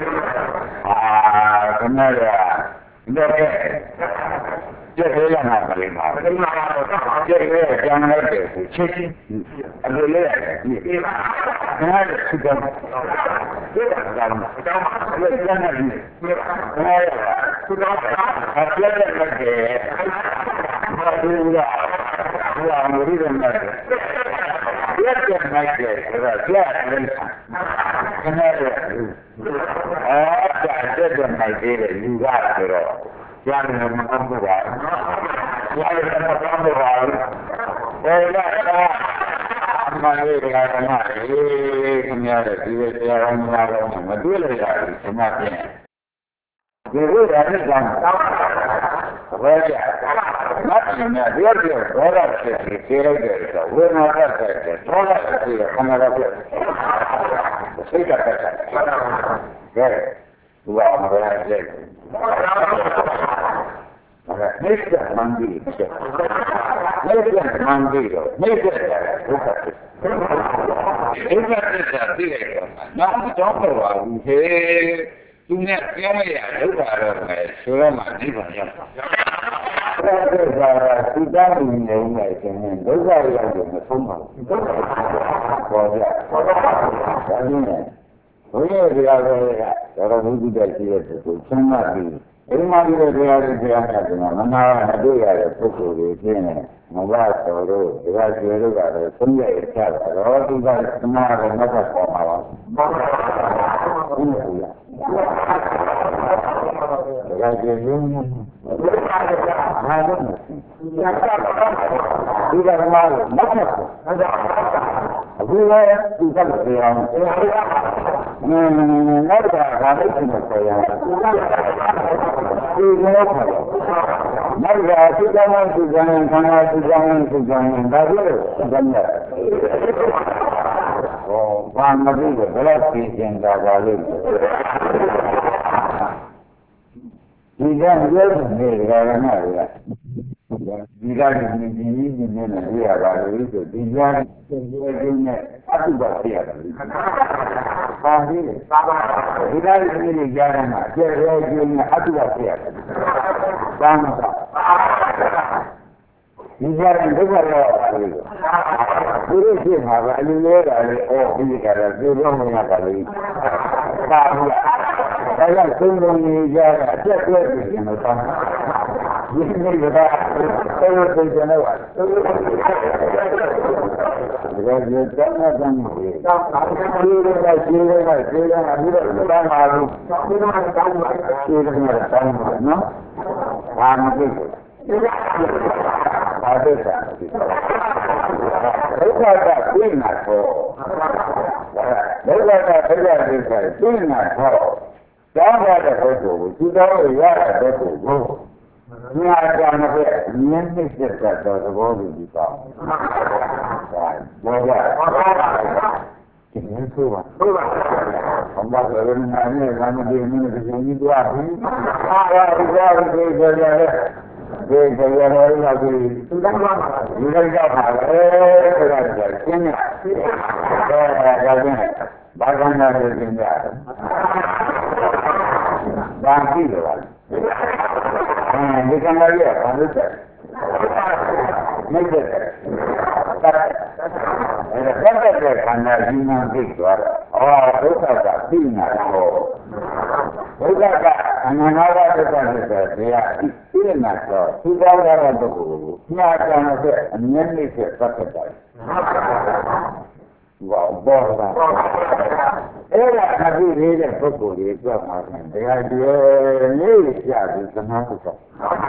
အာကနရတော့ကျက်ရမှာပါလိမ့်မှာ။ကျက်ရကျန်လိုက်တယ်ကိုချက်ချင်းအလိုလေးရတယ်။ဒီမှာငါလည်းသူကဒီကတော့တော့လည်းကျန်နေတယ်။ငါရတာသူတော့အပြည့်နဲ့လိုက်တယ်။ဘာလို့လဲ။ဘာမှမရမ်းတယ်။ရက်ကျန်လိုက်တယ်ဆိုတာကြားတယ်။ခဏလေးအားကြတဲ့တဲ့မိုက်သေးတယ်လူကဆိုတော့ကြားနေမှာမဟုတ်ပါဘူး။ကြားနေမှာမဟုတ်ပါဘူး။ဘယ်လိုလဲအမှန်လေးကလည်းမအေးခင်ဗျားတို့ဒီလိုတရားတော်များတော့မတွေ့လို့ရတယ်ဒီမှာပြင်ဒီလိုရတဲ့ကြောင့်ဘယ်ကြမတ်နေတယ်ဒီလိုဘောရဖြစ်ပြီးပြေးလိုက်တယ်ဆိုဝိနာတတ်တယ်ဘောရဖြစ်ပြီးခဏတော့ဖြစ်စိတ်ကတက်တယ်ကဲဒီကမရတဲ့နေစမန်ဒီချက်နေစမန်ဒီတော့နေစတယ်ဘုရားဒီကနေ့ကတည်းကနောက်တော့ပါဘူးဟဲ့သူနဲ့ပြောမရဒုက္ခတော့မယ်ဆိုတော့မှဒီပါရောက်တာဒုက္ခကသူတောင်းနေနေနေခြင်းနဲ့ဒုက္ခရောက်တယ်မဆုံးပါဘူးဒုက္ခပေါ်ရဒါနဲ့ဘုရားတရားတော်ကတော်တော်ဘုဒ္ဓရှိတဲ့ပုဂ္ဂိုလ်ဆင်းရဲပြီးအိမ်မှာဒီလိုတရားတွေတရားများတယ်မနာမတွေ့ရတဲ့ပုဂ္ဂိုလ်တွေပြင်းတယ်မဘတော်တို့တရားကျွေးတို့ကတော့သုံးရရချတာတော့သူကသမားတော်နဲ့ပေါ်မှာပါဘုရားတရားကျွေးရင်းဟာလို့ဒီကရမလို့မဟုတ်ဘူးအခုလည်းသူကလည်းအောင်နင်းနင်းနောက်တာဒါလေးကိုပြောရအောင်ဒီလိုခေါ်တယ်နောက်တာသူကမှသူကမှခန္ဓာသူကမှသူကမှဒါလို့သမ်းရတယ်ဟောဘာမလို့ဘယ်လောက်သိကျင်တာပါလိမ့်ဒီကရုပ်နေကြရမှာလေဒီကနေ့ဒီဒီဒီနဲ့ပြရပါလို့ဆိုဒီကနေ့ဒီလိုနဲ့အတုပါပြရတယ်။ပါသေးတယ်။ပါပါဒီကနေ့ဒီနေ့ကြားရမှာကျဲရဲကျင်းနဲ့အတုပါပြရတယ်။ဘာမှမဟုတ်။ဒီကြားရင်ဒုက္ခရောဘူး။ဒီလိုဖြစ်မှာပဲအလူလေးကလည်းအော်ပြီးကြတယ်ပြေတော့မရပါဘူး။ပါဘူး။ဒါကြောင့်သုံးလုံးကြီးကြားအကျက်ကျက်ပြီးကျွန်တော်တောင်းဒီနေ့ကတော်တော်သိကျနေပါဒါကြည့်တော့မှတမ်းပြီ။တော့ဒီလိုကရှင်းနေတာရှင်းနေတာပြီးတော့တောင်းပါလို့ဒီလိုမှတောင်းပါရှင်းနေတာတောင်းပါနော်။ဘာမှမဖြစ်ဘူး။ဘာဖြစ်တာလဲ။ဒုက္ခကပြင်းတာပေါ့။ဒုက္ခကပြည့်ရတဲ့ဆိုပြင်းတာပေါ့။တောင်းရတဲ့ပုဂ္ဂိုလ်ကိုသူတော်ရရတဲ့ပုဂ္ဂိုလ်ကို你还讲那个年纪现在到这个地方，我讲，今年是吧？是吧？我们这个男的，咱们这那个是一多少？啊，一多少这个这个这个这个那个，你这叫啥？哎，这个这个现在，这个这个，八三年的现在，当地的了。ဒီကံရရဘာလို့လဲမင်းတဲ့အဲ့ဒါတဲ့ခန္ဓာကြီးမှသိသွားတာအော်ဒုက္ခကသိနေတာဟောဘုရားကအနန္တဝတ္တတဲ့တရားပြည့်နေတော့သူကောင်းတဲ့ပုဂ္ဂိုလ်ကိုညာကြံတဲ့အမြဲတမ်းဆက်ပတ်သက်တယ်ဘာဘောတာအဲ့ဒါအပြည့်လေးတဲ့ပုဂ္ဂိုလ်တွေကြောက်မှာတရားတွေနေရပြီးသမားပုဂ္ဂိုလ်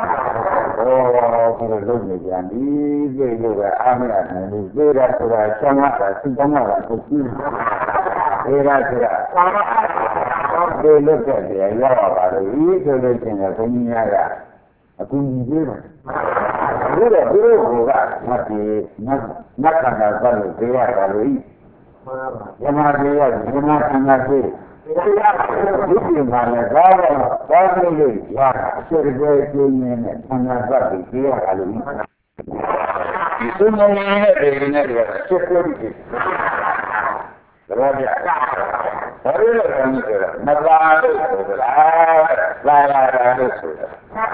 ဟောဘယ်လိုလုပ်နေကြဒီပြေလို့ပဲအားမရနိုင်ဘူးပြေတာဆိုတာဆံရတာသင်္ကန်းတာပုဂ္ဂိုလ်ပြေတာဆိုတာပြေလို့တဲ့တရားရောက်ပါလို့ဤဆိုလို့ရှိရင်ဘုန်းကြီးများကအကူကြီးပြေတယ်ဒီတော့ဒီလိုကမတ်ဒီနတ်နတ်ကနာကလို့ပြေရတာလို့ဤယမတိယယမသံဃာရှိဒီပြင်မှာလည်းဒါတော့ဘာလို့လဲရာအစစ်အကျဲကျင်းနေတဲ့သံဃာပတ်ပြီးပြေရတာလို့ဒီစုံနေတဲ့ဒေနေတွေကစစ်ကိုပြီးတော့ဗျာဘာလို့လဲဆိုတော့မသာလို့ဆိုတာလာလာလာလို့ဆိုတာ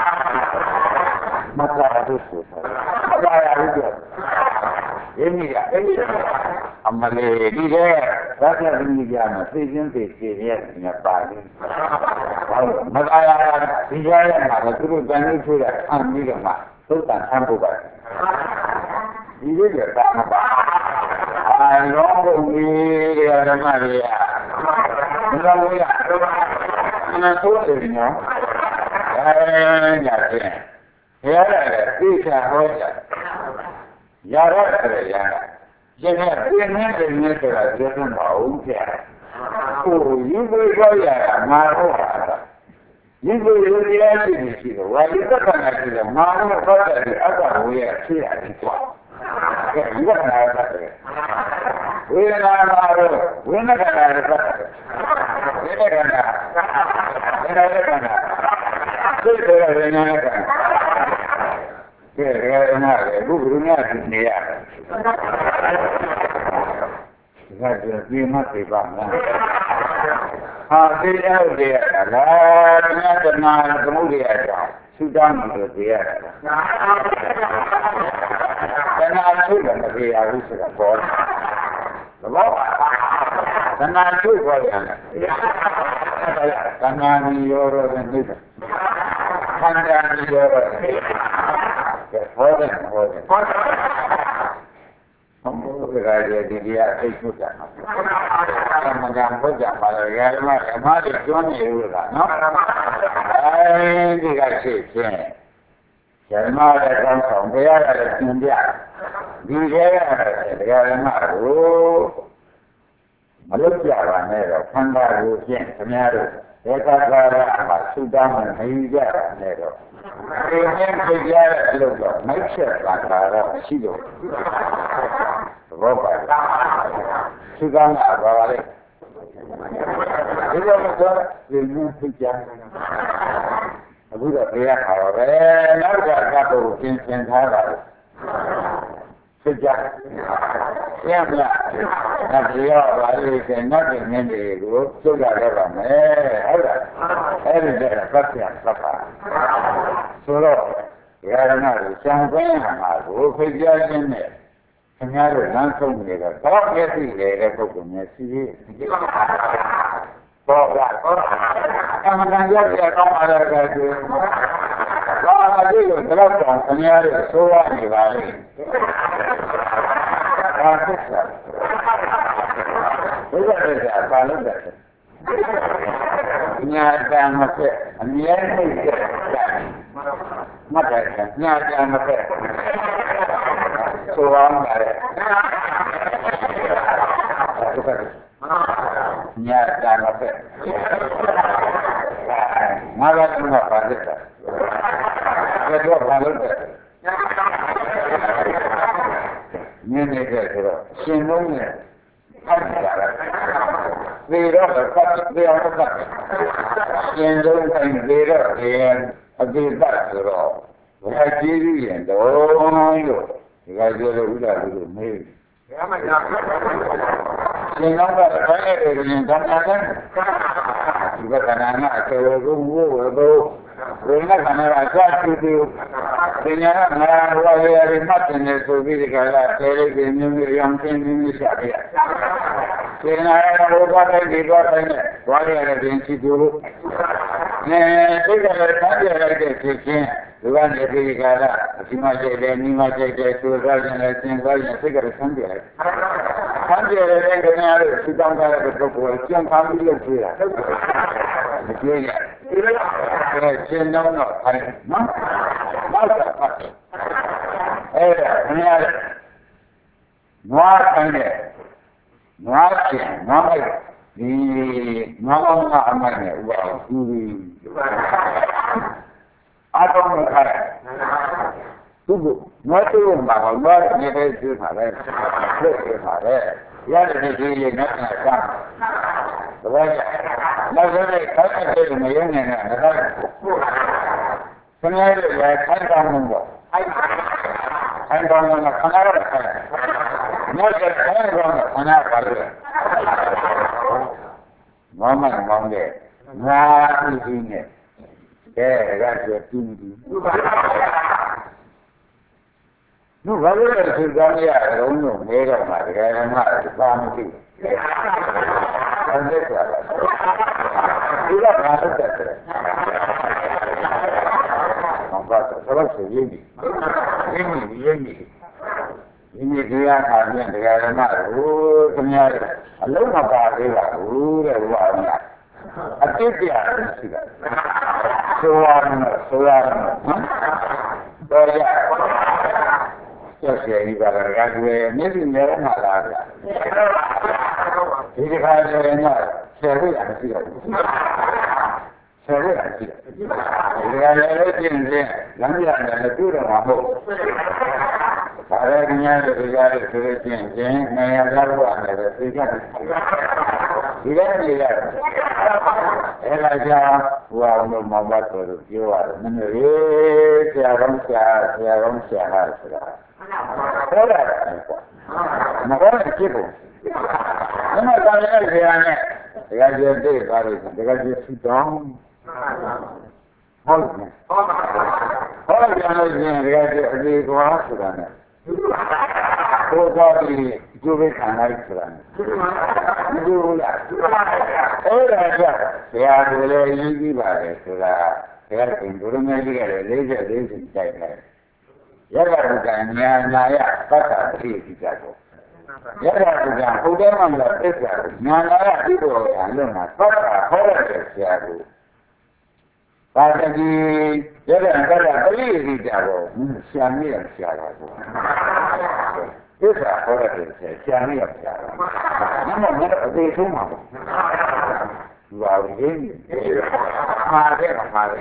မသာလို့ဆိုတာဘာရလို့ပြောရင်းကြီးကအမလေးဒီတဲ့ဘာသာရေးကြမှာသိချင်းသိသိရဲ့ညပါလိဟုတ်မသာရဒီကြရမှာသူတို့တန်လေးထွေးတာအမ်းပြီးတော့မှသုတ်တန်ဆန်းဖို့ပါဒီလိုကြတာမပါအာရောဘုံကြီးရဓမ္မတွေကဘယ်လိုလဲအနာဆိုးတယ်နော်အဲညာတယ်ရရတယ်သိချာဟောကြရရတယ်ရရတယ်ရတဲ့ပြင်းနေတဲ့နေဆိုတာပြောတော့မဟုတ်ကြဟိုယူပြီးကြောက်ရတာမာဟုတ်တာယူပြီးရရရှိနေရှိတော့ဝါလိတ္တကနာရှိတယ်မာဟုတ်တော့တယ်အတ္တဝေရဖြစ်ရတယ်ကွာကဲဒီကနာရတယ်ဝေဒနာမှာတော့ဝိနကနာရတယ်ဝိနကနာဝိနကနာသိတယ်ဝိနကနာကဲရနာလေဘုရားနေရတယ်ဒါကြည့်မှသိပါမယ်ဟာသိရောက်တယ်လားတဏှာတဏှာသမုဒိယကြောင့်သုတ္တမလို့သိရတယ်တဏှာထုတ်တယ်မသိရဘူးဆိုတာပေါ်တယ်သဘောပါတဏှာထုတ်ပေါ်တယ်တဏှာနိရောဓနဲ့သိတယ်ခန္ဓာနိရောဓဟောတယ်ဟောတယ်ဘုရားရဲ့ဒီတရားသိချွတ်တာနော်။သမဂံဘုရားပါလေဓမ္မဓမ္မတွေကျွမ်းနေလို့လားနော်။အဲဒီကရှိချင်းဓမ္မရဲ့ကောင်းဆောင်ဘုရားရဲ့သင်ပြဒီထဲကတရားဓမ္မကိုမလုပ်ကြပါနဲ့တော့ခန္ဓာကိုဖြင့်ခင်ဗျားတို့ဒေသကာရမှာသုတ္တမမယူကြပါနဲ့တော့ဒီနေ့ပြကြရလို့တော့မိုက်ချက်ပါတာတော့ရှိလို့ဘောပါသုတ္တမပါပါလေဒီလိုမျိုးဒီနေ့ပြကြအခုတော့တရားခါတော့ပဲနောက်တော့ကပ်ဖို့ပြင်ဆင်ထားတာပြကြရမလား။ဒါပြောပါလိမ့်မယ်။နောက်တဲ့နေ့တွေကိုသုတ်ရတော့ပါမယ်။ဟုတ်လား။အဲဒီတည်းကပတ်ပြပတ်ပါ။ဆိုတော့ရဟနာကိုစံခွင့်မှာကိုဖိတ်ကြားခြင်းနဲ့ခင်ဗျားတို့လမ်းဆုံးနေတော့တော့မျက်စိလေတဲ့ပုဂ္ဂိုလ်မျိုးရှိသေးတယ်။တော့ကတော့အမှန်တန်ရောက်ရကောင်းပါတော့ကဲ။တော့အကြည့်လို့တော့ခင်ဗျားတို့ဆိုးရနေပါလိမ့်။ဘာဖြစ်လဲဘုရားရဲ့ဘာလို့လဲညာတံမဖြစ်အမြဲတမ်းဖြစ်မှတ်တယ်ညာတံမဖြစ်ဆိုအောင်ပါတယ်ညာတံမဖြစ်ငါကလည်းဘာဖြစ်လဲဘယ်တော့ဘာလို့လဲနည်းနည်းကြဆိုတော့ရှင်လုံးနဲ့ဖတ်ကြတာသေတော့ဖတ်တယ်အောင်ဖတ်ရှင်လုံးတိုင်းသေတော့ဒီအတိတ်ဆိုတော့ဘာကြည့်ရရင်တော့လို့ဒီကကြလို့ဥဒ္ဒါလို့မေးရမှာရရှင်လုံးကဘယ်နဲ့တည်းရင်တန်းတန်းဒီကကနာနာကျေဝုံဝဝဘောဝိနကနာအစတူတူပညာငါဝါရရမှတ်တယ်ဆိုပြီးဒီကလာဆဲလေးပြင်းမျိုးမျိုးရောင်းချင်းမျိုးရှာပြပညာရဘုရားတိုင်းဒီတော့တိုင်းဝါရရပြင်းစီတူလို့အဲစိတ်ကလည်းထားပြလိုက်တဲ့ဖြစ်ချင်းဒီကနေဒီကလာဒီမှာကျတဲ့ဒီမှာကျတဲ့သူစားခြင်းနဲ့သင်စားခြင်းစိတ်ကလည်းဆန်းပြလိုက်ဆန်းပြတဲ့ခင်ဗျားတို့သူတောင်းကြတဲ့ပုဂ္ဂိုလ်ကျန်ခါပြီးလို့ပြေးတာမပြေးရအဲရှင်းတော့တော့အဲနော်ဟုတ်ကဲ့အဲ့ဒါခင်ဗျားတို့နွားတိုင်းတဲ့နွားရှင်နွားမိုက်ဒီနွားကောင်းကအမိုက်နဲ့ဥပအောင်သူပြီးအတော်နဲ့ခါတယ်သူကနွားတူမှာကနွားနေတဲ့ကျူးထားတယ်ဆွဲထားတယ်ရတယ်ဒီလေးနဲ့ကစားဘာလဲနောက်ဆုံးလိုက်ခိုင်းတဲ့မယုံနေတာဒါကခဏလေးရခိုင်းတောင်းလို့ခိုင်းတောင်းလို့ခဏတော့ခိုင်းနောက်ကျခိုင်းတော့ခဏပါတယ်မမမောင်းတဲ့ငါအီးနဲ့ကဲဒါကပြင်းပြီနုဘာလို့လဲသူကမရတော့လို့နေတော့မှတကယ်မှသာမသိဘူး။အဲ့ဒါကဒီကဘာလို့တဲ့။ဘာသာတော့ဆိုရင်းဒီ။ရင်းဒီရင်းဒီဒီနေ့ဒီကခါပြန်တကယ်မှဟိုခင်ဗျားအလုံးမပါသေးပါဘူးတဲ့ဘာလဲ။အတိတ်ပြရှိတာ။ဆိုရမယ်ဆိုရမယ်နော်။တော့ရဆက်ရည်ပါကကွယ်မျက်စိနဲ့မှလာတာဒီတစ်ခါကျရင်တော့ဆယ်ရက်မရှိတော့ဘူးဆယ်ရက်ရှိတယ်ဒီကလည်းကျင်းစဉ်လမ်းပြတယ်တူတော့မှာမဟုတ်ဘာလဲခင်ဗျားတို့ဒီကလည်းဆိုလို့ကျင်းစဉ်နေရာကားလို့ရတယ်သိကြတယ်ဒီကနေ့ရတယ်အဲ့ဒါကြောင့်ဟိုအောင်လို့မမတ်တော်ပြောရတယ်မင်းတို့ဆရာကောင်းဆရာဆရာကောင်းဆရာဟာဆိုတာဟောတာကွာမဟုတ်ရင်ဖြစ်ဖို့ဒီမှာတာလည်းဆရာနဲ့တကယ်ကျတဲ့ပါလို့တကယ်ကျဆူတောင်းဟုတ်တယ်ဟောကြလို့ရှိရင်တကယ်ကျအဒီကွာဆိုတာနဲ့ဘုရားကြီးကျိုးပဲခံလိုက်ဆိုတာနဲ့ကျိုးလားအဲ့ဒါကြောင့်ဆရာကလည်းရင်းကြည့်ပါလေဆိုတာဆရာကဘုရားမြတ်ကြီးကလည်းလေးချက်လေးချက်တိုက်တယ်ရရကညာညာယသတ္တတိတိကြတော့ရရကဘုရားမှလည်းသိကြတယ်ညာညာယဒီလိုအလုံးမှာသတ္တဟောရတဲ့ဆရာကပါတကြီးရရကတပရိတိကြတော့ဆရာမင်းဆရာတော်ကိုသစ္စာဟောရတဲ့ဆရာမင်းဆရာတော်နမမအသေးဆုံးပါဘူးဘာလို့ရင်းမှာတဲ့မှာတဲ့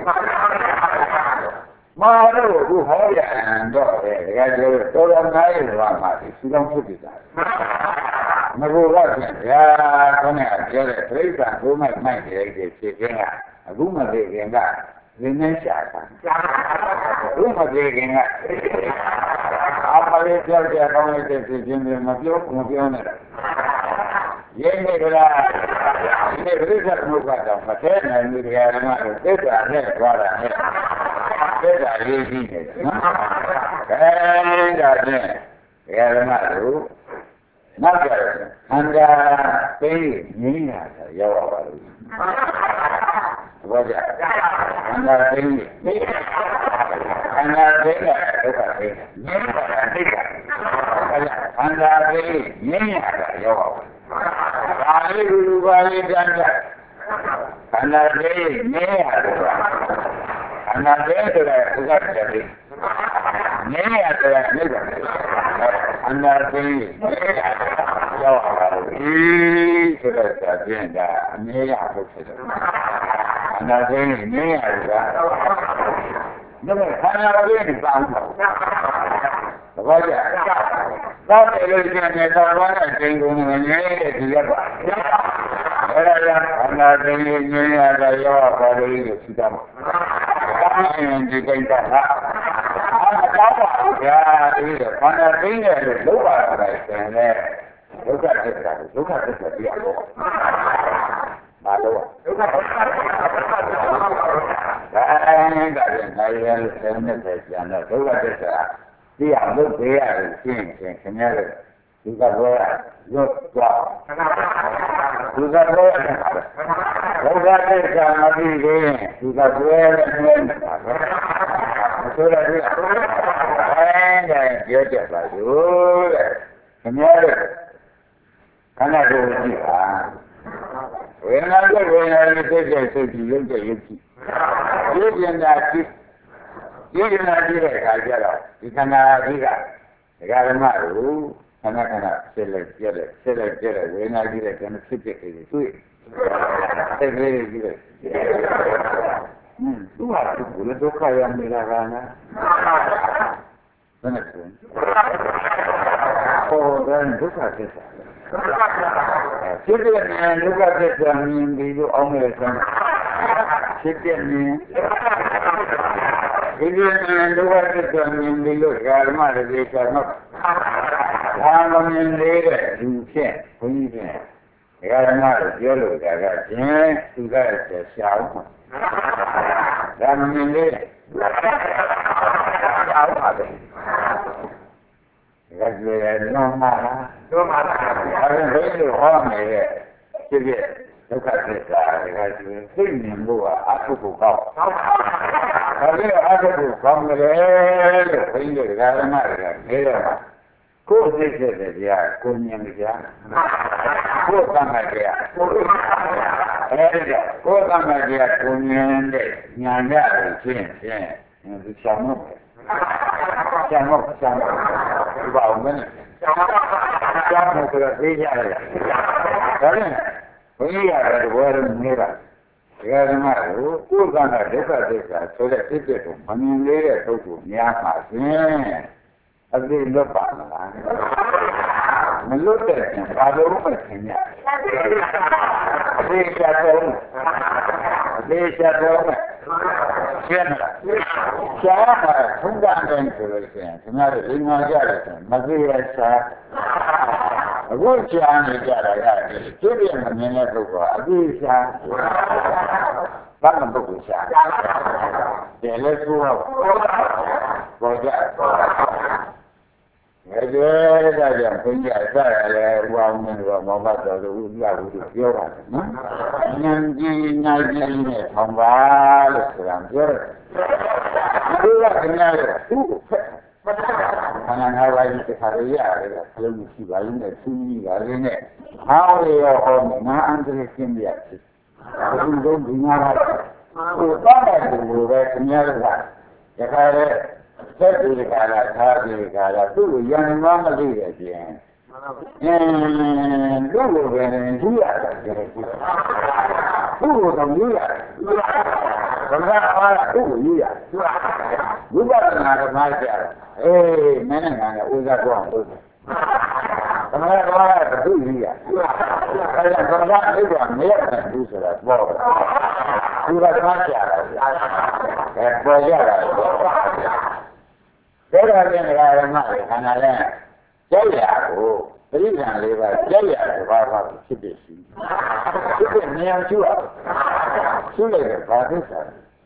မာတော့ဘုဟောရန်တော့လေတကယ်ကျတော့တော်တော်များရပါမှာဒီစီကောင်းဖြစ်နေတာမဘုရားပြန်ဗျာခေါင်းကပြောတဲ့ပြိဿဘုမိုက်မိုက်တဲ့ဖြစ်ခြင်းကအခုမသိခင်ကရင်းနှရှာတာဘုမသိခင်ကအပလေးပြောကြကောင်းတဲ့ဖြစ်ခြင်းတွေမပြောမပြောနဲ့ရင်းနေကြလားဒီပြိဿဘုကတော့မထဲနိုင်ဘူးတရားဓမ္မကိုသစ္စာနဲ့သွားတာနဲ့သစ္စာလေးရှိနေတယ်နော်အဲဒါနဲ့တရားဓမ္မတို့နောက်ကြတယ်ခန္ဓာသိငြိမ်းရတာရောက်ပါလို့ဘောကြခန္ဓာသိခန္ဓာသိကဒုက္ခသိငြိမ်းတာသိတာခန္ဓာသိငြိမ်းရတာရောက်ပါဘူးဒါလေးလူပါလေးတန်းတာခန္ဓာသိငြိမ်းရတာခန္ဓာသိဆိုတာဒုက္ခသိငြိမ်းရတာနိဗ္ဗာန်ခန္ဓာသိရောက်ပါဘူးဒီဆိုတော့ဒါပြင်တာအမြဲရဖို့ဖြစ်တယ်ခန္ဓာသိငြိမ်းရတာဒါပေမဲ့ခန္ဓာသိနေပါဘူးသဘောကျတော့တယ်လို့ကျန်တဲ့သောဘာနဲ့တင်ကုန်ငြိမ်းတဲ့ဒီရက်ပါအဲ့ဒါကခန္ဓာသိငြိမ်းရတာရောက်ပါလို့ရှိတာပါဒီကိစ္စကအားကောင်းပါဗျာဒီခန္ဓာသိနေလို့လောက်ပါတာရှင်လေဒုက္ခသစ္စာဒုက္ခသစ္စာပြရတော့မလို့ဒုက္ခသစ္စာဒါအဲ့ဒါလည်းနိုင်ရဆင်းနေတဲ့ကျန်တဲ့ဒုက္ခသစ္စာပြရလို့ပြရတယ်ရှင်းရှင်းခင်ဗျားတို့ဒဒီကဘွယ်ရွတ်သွားဒီကဘွယ်ဘုရားတိတ်ကမပြီးရင်ဒီကဘွယ်နဲ့နည်းနေတာပဲဆိုတော့ဒီအဲပြောကြပါလို့တဲ့ခင်ဗျားတို့ခန္ဓာကိုယ်ကြည့်ပါဝေဒနာနဲ့ဝေဒနာနဲ့စိတ်နဲ့စိတ်ကြည့်ရုပ်တဲ့ရုပ်ကြည့်ဒီဉာဏ်သာကြည့်ဒီဉာဏ်သာကြည့်တဲ့အခါကျတော့ဒီခန္ဓာကြီးကဒကာဓမ္မတို့ခဏခဏဆက်လက်ပြတဲ့ဆက်လက်ပြတဲ့ဝေဒနာကြီးတဲ့ကျန်တဲ့ဖြစ်ဖြစ်ကလေးတွေ့စိတ်ကလေးကြီးတဲ့ဟင်းသူကသူ့ကိုဒုက္ခရနေတာကနာဘယ်နဲ့ဆိုဟောတဲ့ဒုက္ခဖြစ်တာဖြစ်တဲ့နေဒုက္ခဖြစ်တာမြင်ပြီးတော့အောင်ရတဲ့ဖြစ်တဲ့နေဒီလိုနဲ့ဒုက္ခဖြစ်တာမြင်ပြီးလို့ဓမ္မတွေကမှဘာမမြင်သေးတဲ့သူဖြစ်ဘုန်းကြီးဖြင့်ဓမ္မတွေပြောလို့ဒါကချင်းသူကရှာအောင်ဒါမမြင်သေးရှာအောင်ပါပဲဒါကြည့်ရတော့မှာတော့မှာအဲ့ဒါကိုဟောနေရဲ့ဖြစ်ဖြစ်ဒုက္ခသစ္စာဒါကသိမြင်ဖို့ကအထုပ်ကိုကောက်ဒါလည်းအထုပ်ကိုကောင်းတယ်လို့ဘုန်းကြီးတွေကဓမ္မတွေကနေတော့ကိုယ်သိတဲ့တရားကိုမြင်ကြကိုယ်သံဃာတရားအဲဒီကကိုယ်သံဃာတရားကိုမြင်တဲ့ဉာဏ်ရတယ်ချင်းဖြင့်ဒီချောင်းလို့ချောင်းလို့ချောင်းဒီပါဦးမင်းချောင်းချောင်းလို့ဆိုတော့သိကြရတယ်ဒါနဲ့ဘုန်းကြီးရတယ်ဘယ်လိုနေတာဒီကနေ့ကကိုယ်ကံဒုက္ခသစ္စာဆိုတဲ့ဖြစ်ဖြစ်ကိုမမြင်သေးတဲ့ပုဂ္ဂိုလ်များပါခြင်းအသိလွတ်ပါလားမလွတ်တဲ့ရင်ဘာလို့မသိညာအသိချတော့အသိချတော့ရှင်းလားရှားမှာသုံးကံတယ်ဆိုလို့ရှိရင်ခင်ဗျားတို့ဒီမှာကြတယ်ဆိုမသိရရှားအခုရှားနေကြတာကဒီပြည့်မမြင်တဲ့ပုဂ္ဂိုလ်အသိရှားဘာမှပုဂ္ဂိုလ်ရှားတယ်လေဆိုတော့ဘောကြငယ်ကြတဲ့ကြောင့်ဘုရားစရတယ်ဟောင်းနေတော့မောဘတော်တို့ဥပ္ပါဘူးပြောပါတယ်နော်ဉာဏ်ကြီးနိုင်ကြီးနဲ့ထောင်ပါလို့ဆိုတာပြောတယ်ဒီကခင်ဗျားတို့သူ့ကိုဖက်ခန္ဓာငါးပါးကြီးတစ်ခါရရတယ်ကဘယ်လိုရှိပါလိမ့်နဲ့သူကြီးပါလိမ့်နဲ့ဟောင်းရောဟောမှာအန္တရာယ်ရှင်းပြတယ်ဘုရားတို့ဒီငါးပါးကိုတောင်းတယ်လို့ပဲခင်ဗျားတို့ကတခါလေသက်ဒီကလာသာဒီကလာသူ့ကိုယန္တမမသိတဲ့ပြင်အင်းသူ့ကိုပဲယူရတယ်သူ့ကိုတော့ယူရတယ်ဘုရားအားသူ့ကိုယူရတယ်ဝိပဿနာဓမ္မကျတယ်အေးမင်းနဲ့ငါနဲ့ဥစ္စာတော့ဟုတ်တယ်သမဏတော်ကသူ့ယူရအဲ့ဒါသမဏအိတ်ကမရတဲ့သူဆိုတာပေါ့သူကဓမ္မကျတယ်အဲပေါ်ရတာဒါတော့လည်းဓမ္မတွေခန္ဓာလဲကြောက်ရကိုပရိသံလေးပါကြောက်ရတယ်ဘာသာဖြစ်ဖြစ်ရှိဖြစ်ဖြစ်ဉာဏ်ရှိရရှိလိုက်တယ်ဘာသစ္စာ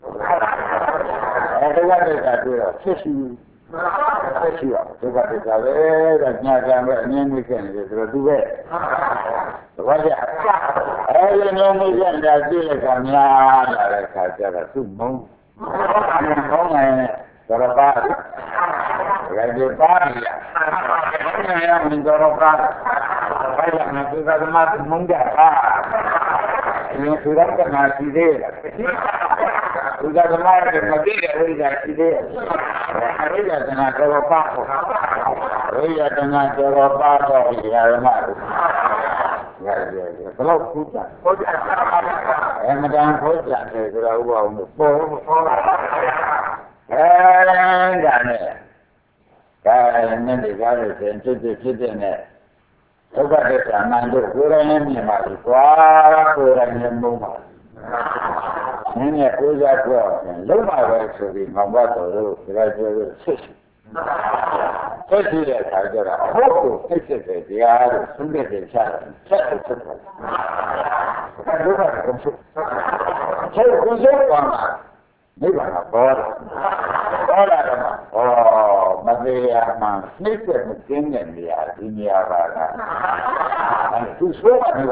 အဲဒီကတည်းကတွေ့တော့ဖြစ်ရှိဖြစ်ရှိရဒုက္ခသစ္စာပဲတဲ့ညာကံပဲအမြင်မိခဲ့နေတယ်ဆိုတော့သူပဲဘာကြအဲဒီဉာဏ်မိခဲ့တာကြည့်လိုက်တာများလာတဲ့ခါကျတော့သူ့မုန်းမုန်းနေတော့ပါဒီပါရီဘယ်နဲ့မင်းတော့ပါဘာလဲမသူကမှမုန်းကြပါဒီသူရကနာရှိသေးတယ်သူကမှမသိတဲ့ဝိဇ္ဇာရှိသေးတယ်ဝိဇ္ဇာကနာတော့ပါဝိဇ္ဇာကနာတော့ပါတော့ဒီရမရတယ်ဘယ်လောက်ခုကြဟုတ်ကြအမှန်တန်ဟုတ်ကြတယ်ဆိုတော့ဥပအောင်ပေါ်ပေါ်လာအဲဒါနဲ့ဒါနဲ့ဒီကားလို့ဆိုရင်ဖြစ်ဖြစ်ဖြစ်တဲ့နဲ့ဒုက္ခသစ္စာမှန်လို့ကိုယ်တိုင်နဲ့မြင်ပါပြီကွာကိုယ်တိုင်နဲ့မုန်းပါနင်းနဲ့ကိုယ်စားပြောလုံးပါပဲဆိုပြီးမောင်ဘတော်တို့ဒါကြပြောလို့ဖြစ်ရှိဖြစ်ရှိတဲ့အခါကျတော့အဟုတ်ကိုသိစစ်တဲ့တရားကိုသုံးတဲ့ချတယ်ချက်ကိုချက်တယ်ဒါဒုက္ခကိုဆုံးချက်ကိုဆုံးပါနိဗ္ဗာန်ပေါ်တယ်ပေါ်လာတော့ဩမ there, man, snake and thing and the Ardinia. And two so many.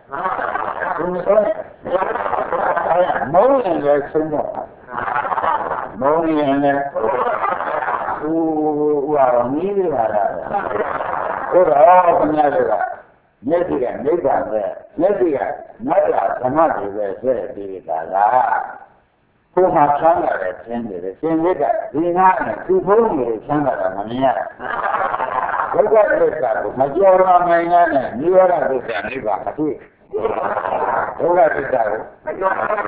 Morning, like some more. Morning, and who are needed. Good all another. Netigan, Nigan there. Netigan, not a Samadi there, there, who have Changa attended the same way that we not two holy Changa Mania. Look at this, Majora Mayana, New York, and Niga. Look at this.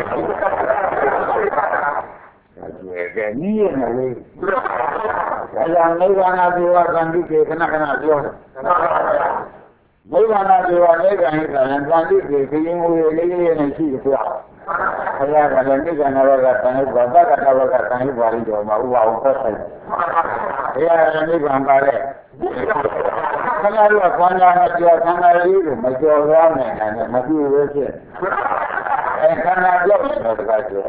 Ni en el la negra na diwa gandhi ke kana kana diwa negra na diwa negra ni kana gandhi ke ke yin wo le le ne shi ko ya ga ne ga na ga ta ne ba ba ga ta ba ga ta ne ba ri do ma u wa ko sai ya ne ga ba le kana ru ko na na diwa kana ri ru ma jo ra ne na ma di wo che e kana jo no ga jo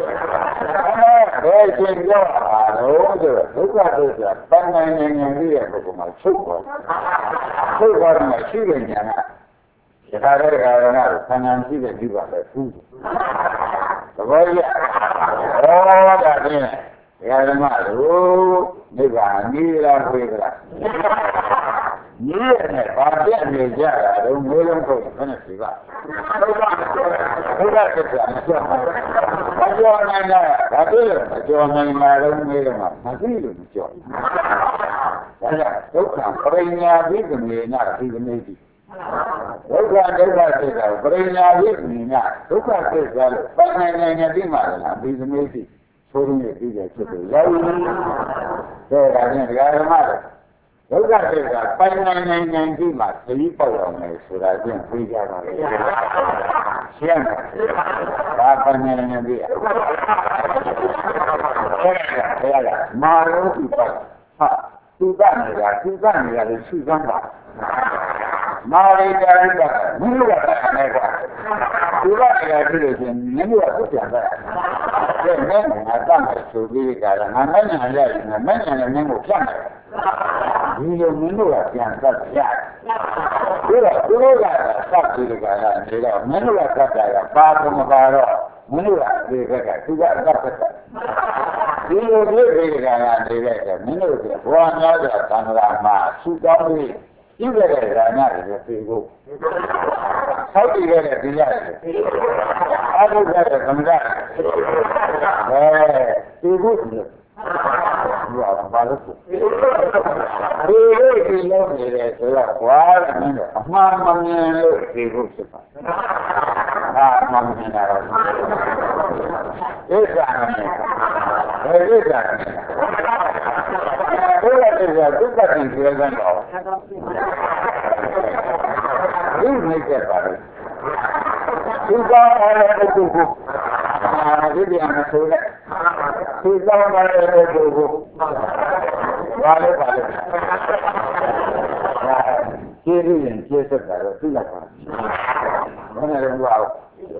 eh che jo a ro jo lu ga do ja pa na ne ne ri ya ko ma chu ko chu ko ma shi ne na ya ga ga na kana shi de di ba le fu Voy a dar ya además, oh, me va a ni la regla. Ni en el parte de ya, de un buen poco, no se va. Oiga, que se ha yo no nada, rápido, yo no nada, un medio más, así yo. Ya, toca, preña, dígame, nada, dígame. Oiga, oiga, que se preña, dígame, nada, toca que se preña, dígame, nada, dígame. Putting it either to the low, there I didn't got him out. Look at this, five nine nine nine D mark, the people on me, so I didn't free out on it. Siempre, va a poner en el día. Malo y pasa. Tú dámela, tú dámela, de su gamba. Malo y dámela, no lo vas a negar. Tú dámela, tú le dices, no lo vas a negar. Adamı söylediği kadar, hemen hemen hemen hemen uçan. Niye menula pianta ya? Dura dura sakti kadar, dura menula kadar, papo mabaro, menula dikata, tidak dapat. Niye dikata kadar, dikata, menula buana da tanrama, sudari. Ibe da na da figo. Saudi da dia. Abu da kamda. Eh, figo. Ya, baru. Figo ki lo ni da ya, kwar ni. Ma ma ni lo figo sepa. Ah, ma ni na ra. Esa ni. Eh, esa ni. Ora che ya, tu sta sentendo. This makes it better. She's all right at the Google. I did the answer. She's all right at the Google. Vale, vale. She didn't kiss it better. She's like that. When I don't go out.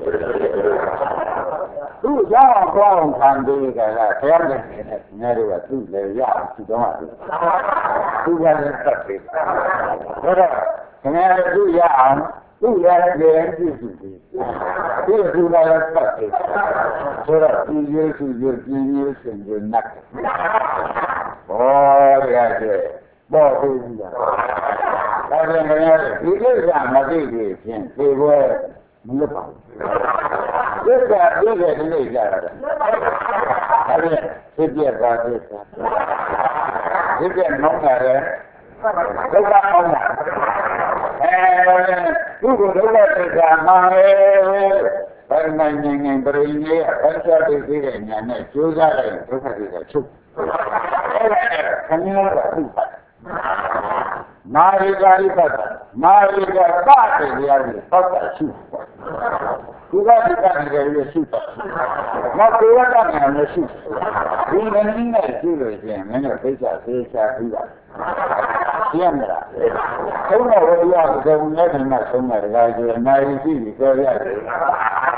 Tu già un cambio che la ferma ne arriva tu le ya tu domani. Tu già ne stai. Ora Kena tu yang, tu yang dia tu tu. Dia tu dah dapat. Surat tujuh tujuh tujuh tujuh nak. Oh ya je, bagus dia. Kalau mana dia sama dia pun, dia mula. Dia dia dia ni jalan. Ada sedia bagus. Dia nak ada. Kita mana? Eh, tu boleh terjemah. Permainan yang berini, apa sahaja ni, ni juga lain, juga tidak cukup. Kami orang tu. Mari kali kata, mari kata dia ni, kata cukup. Juga kita ni dia cukup. Mak kita ni dia cukup. Ini ni ni cukup je, mana pesa pesa juga. Siapa? Semua orang yang semua ni nak semua, jadi mari sini kerja.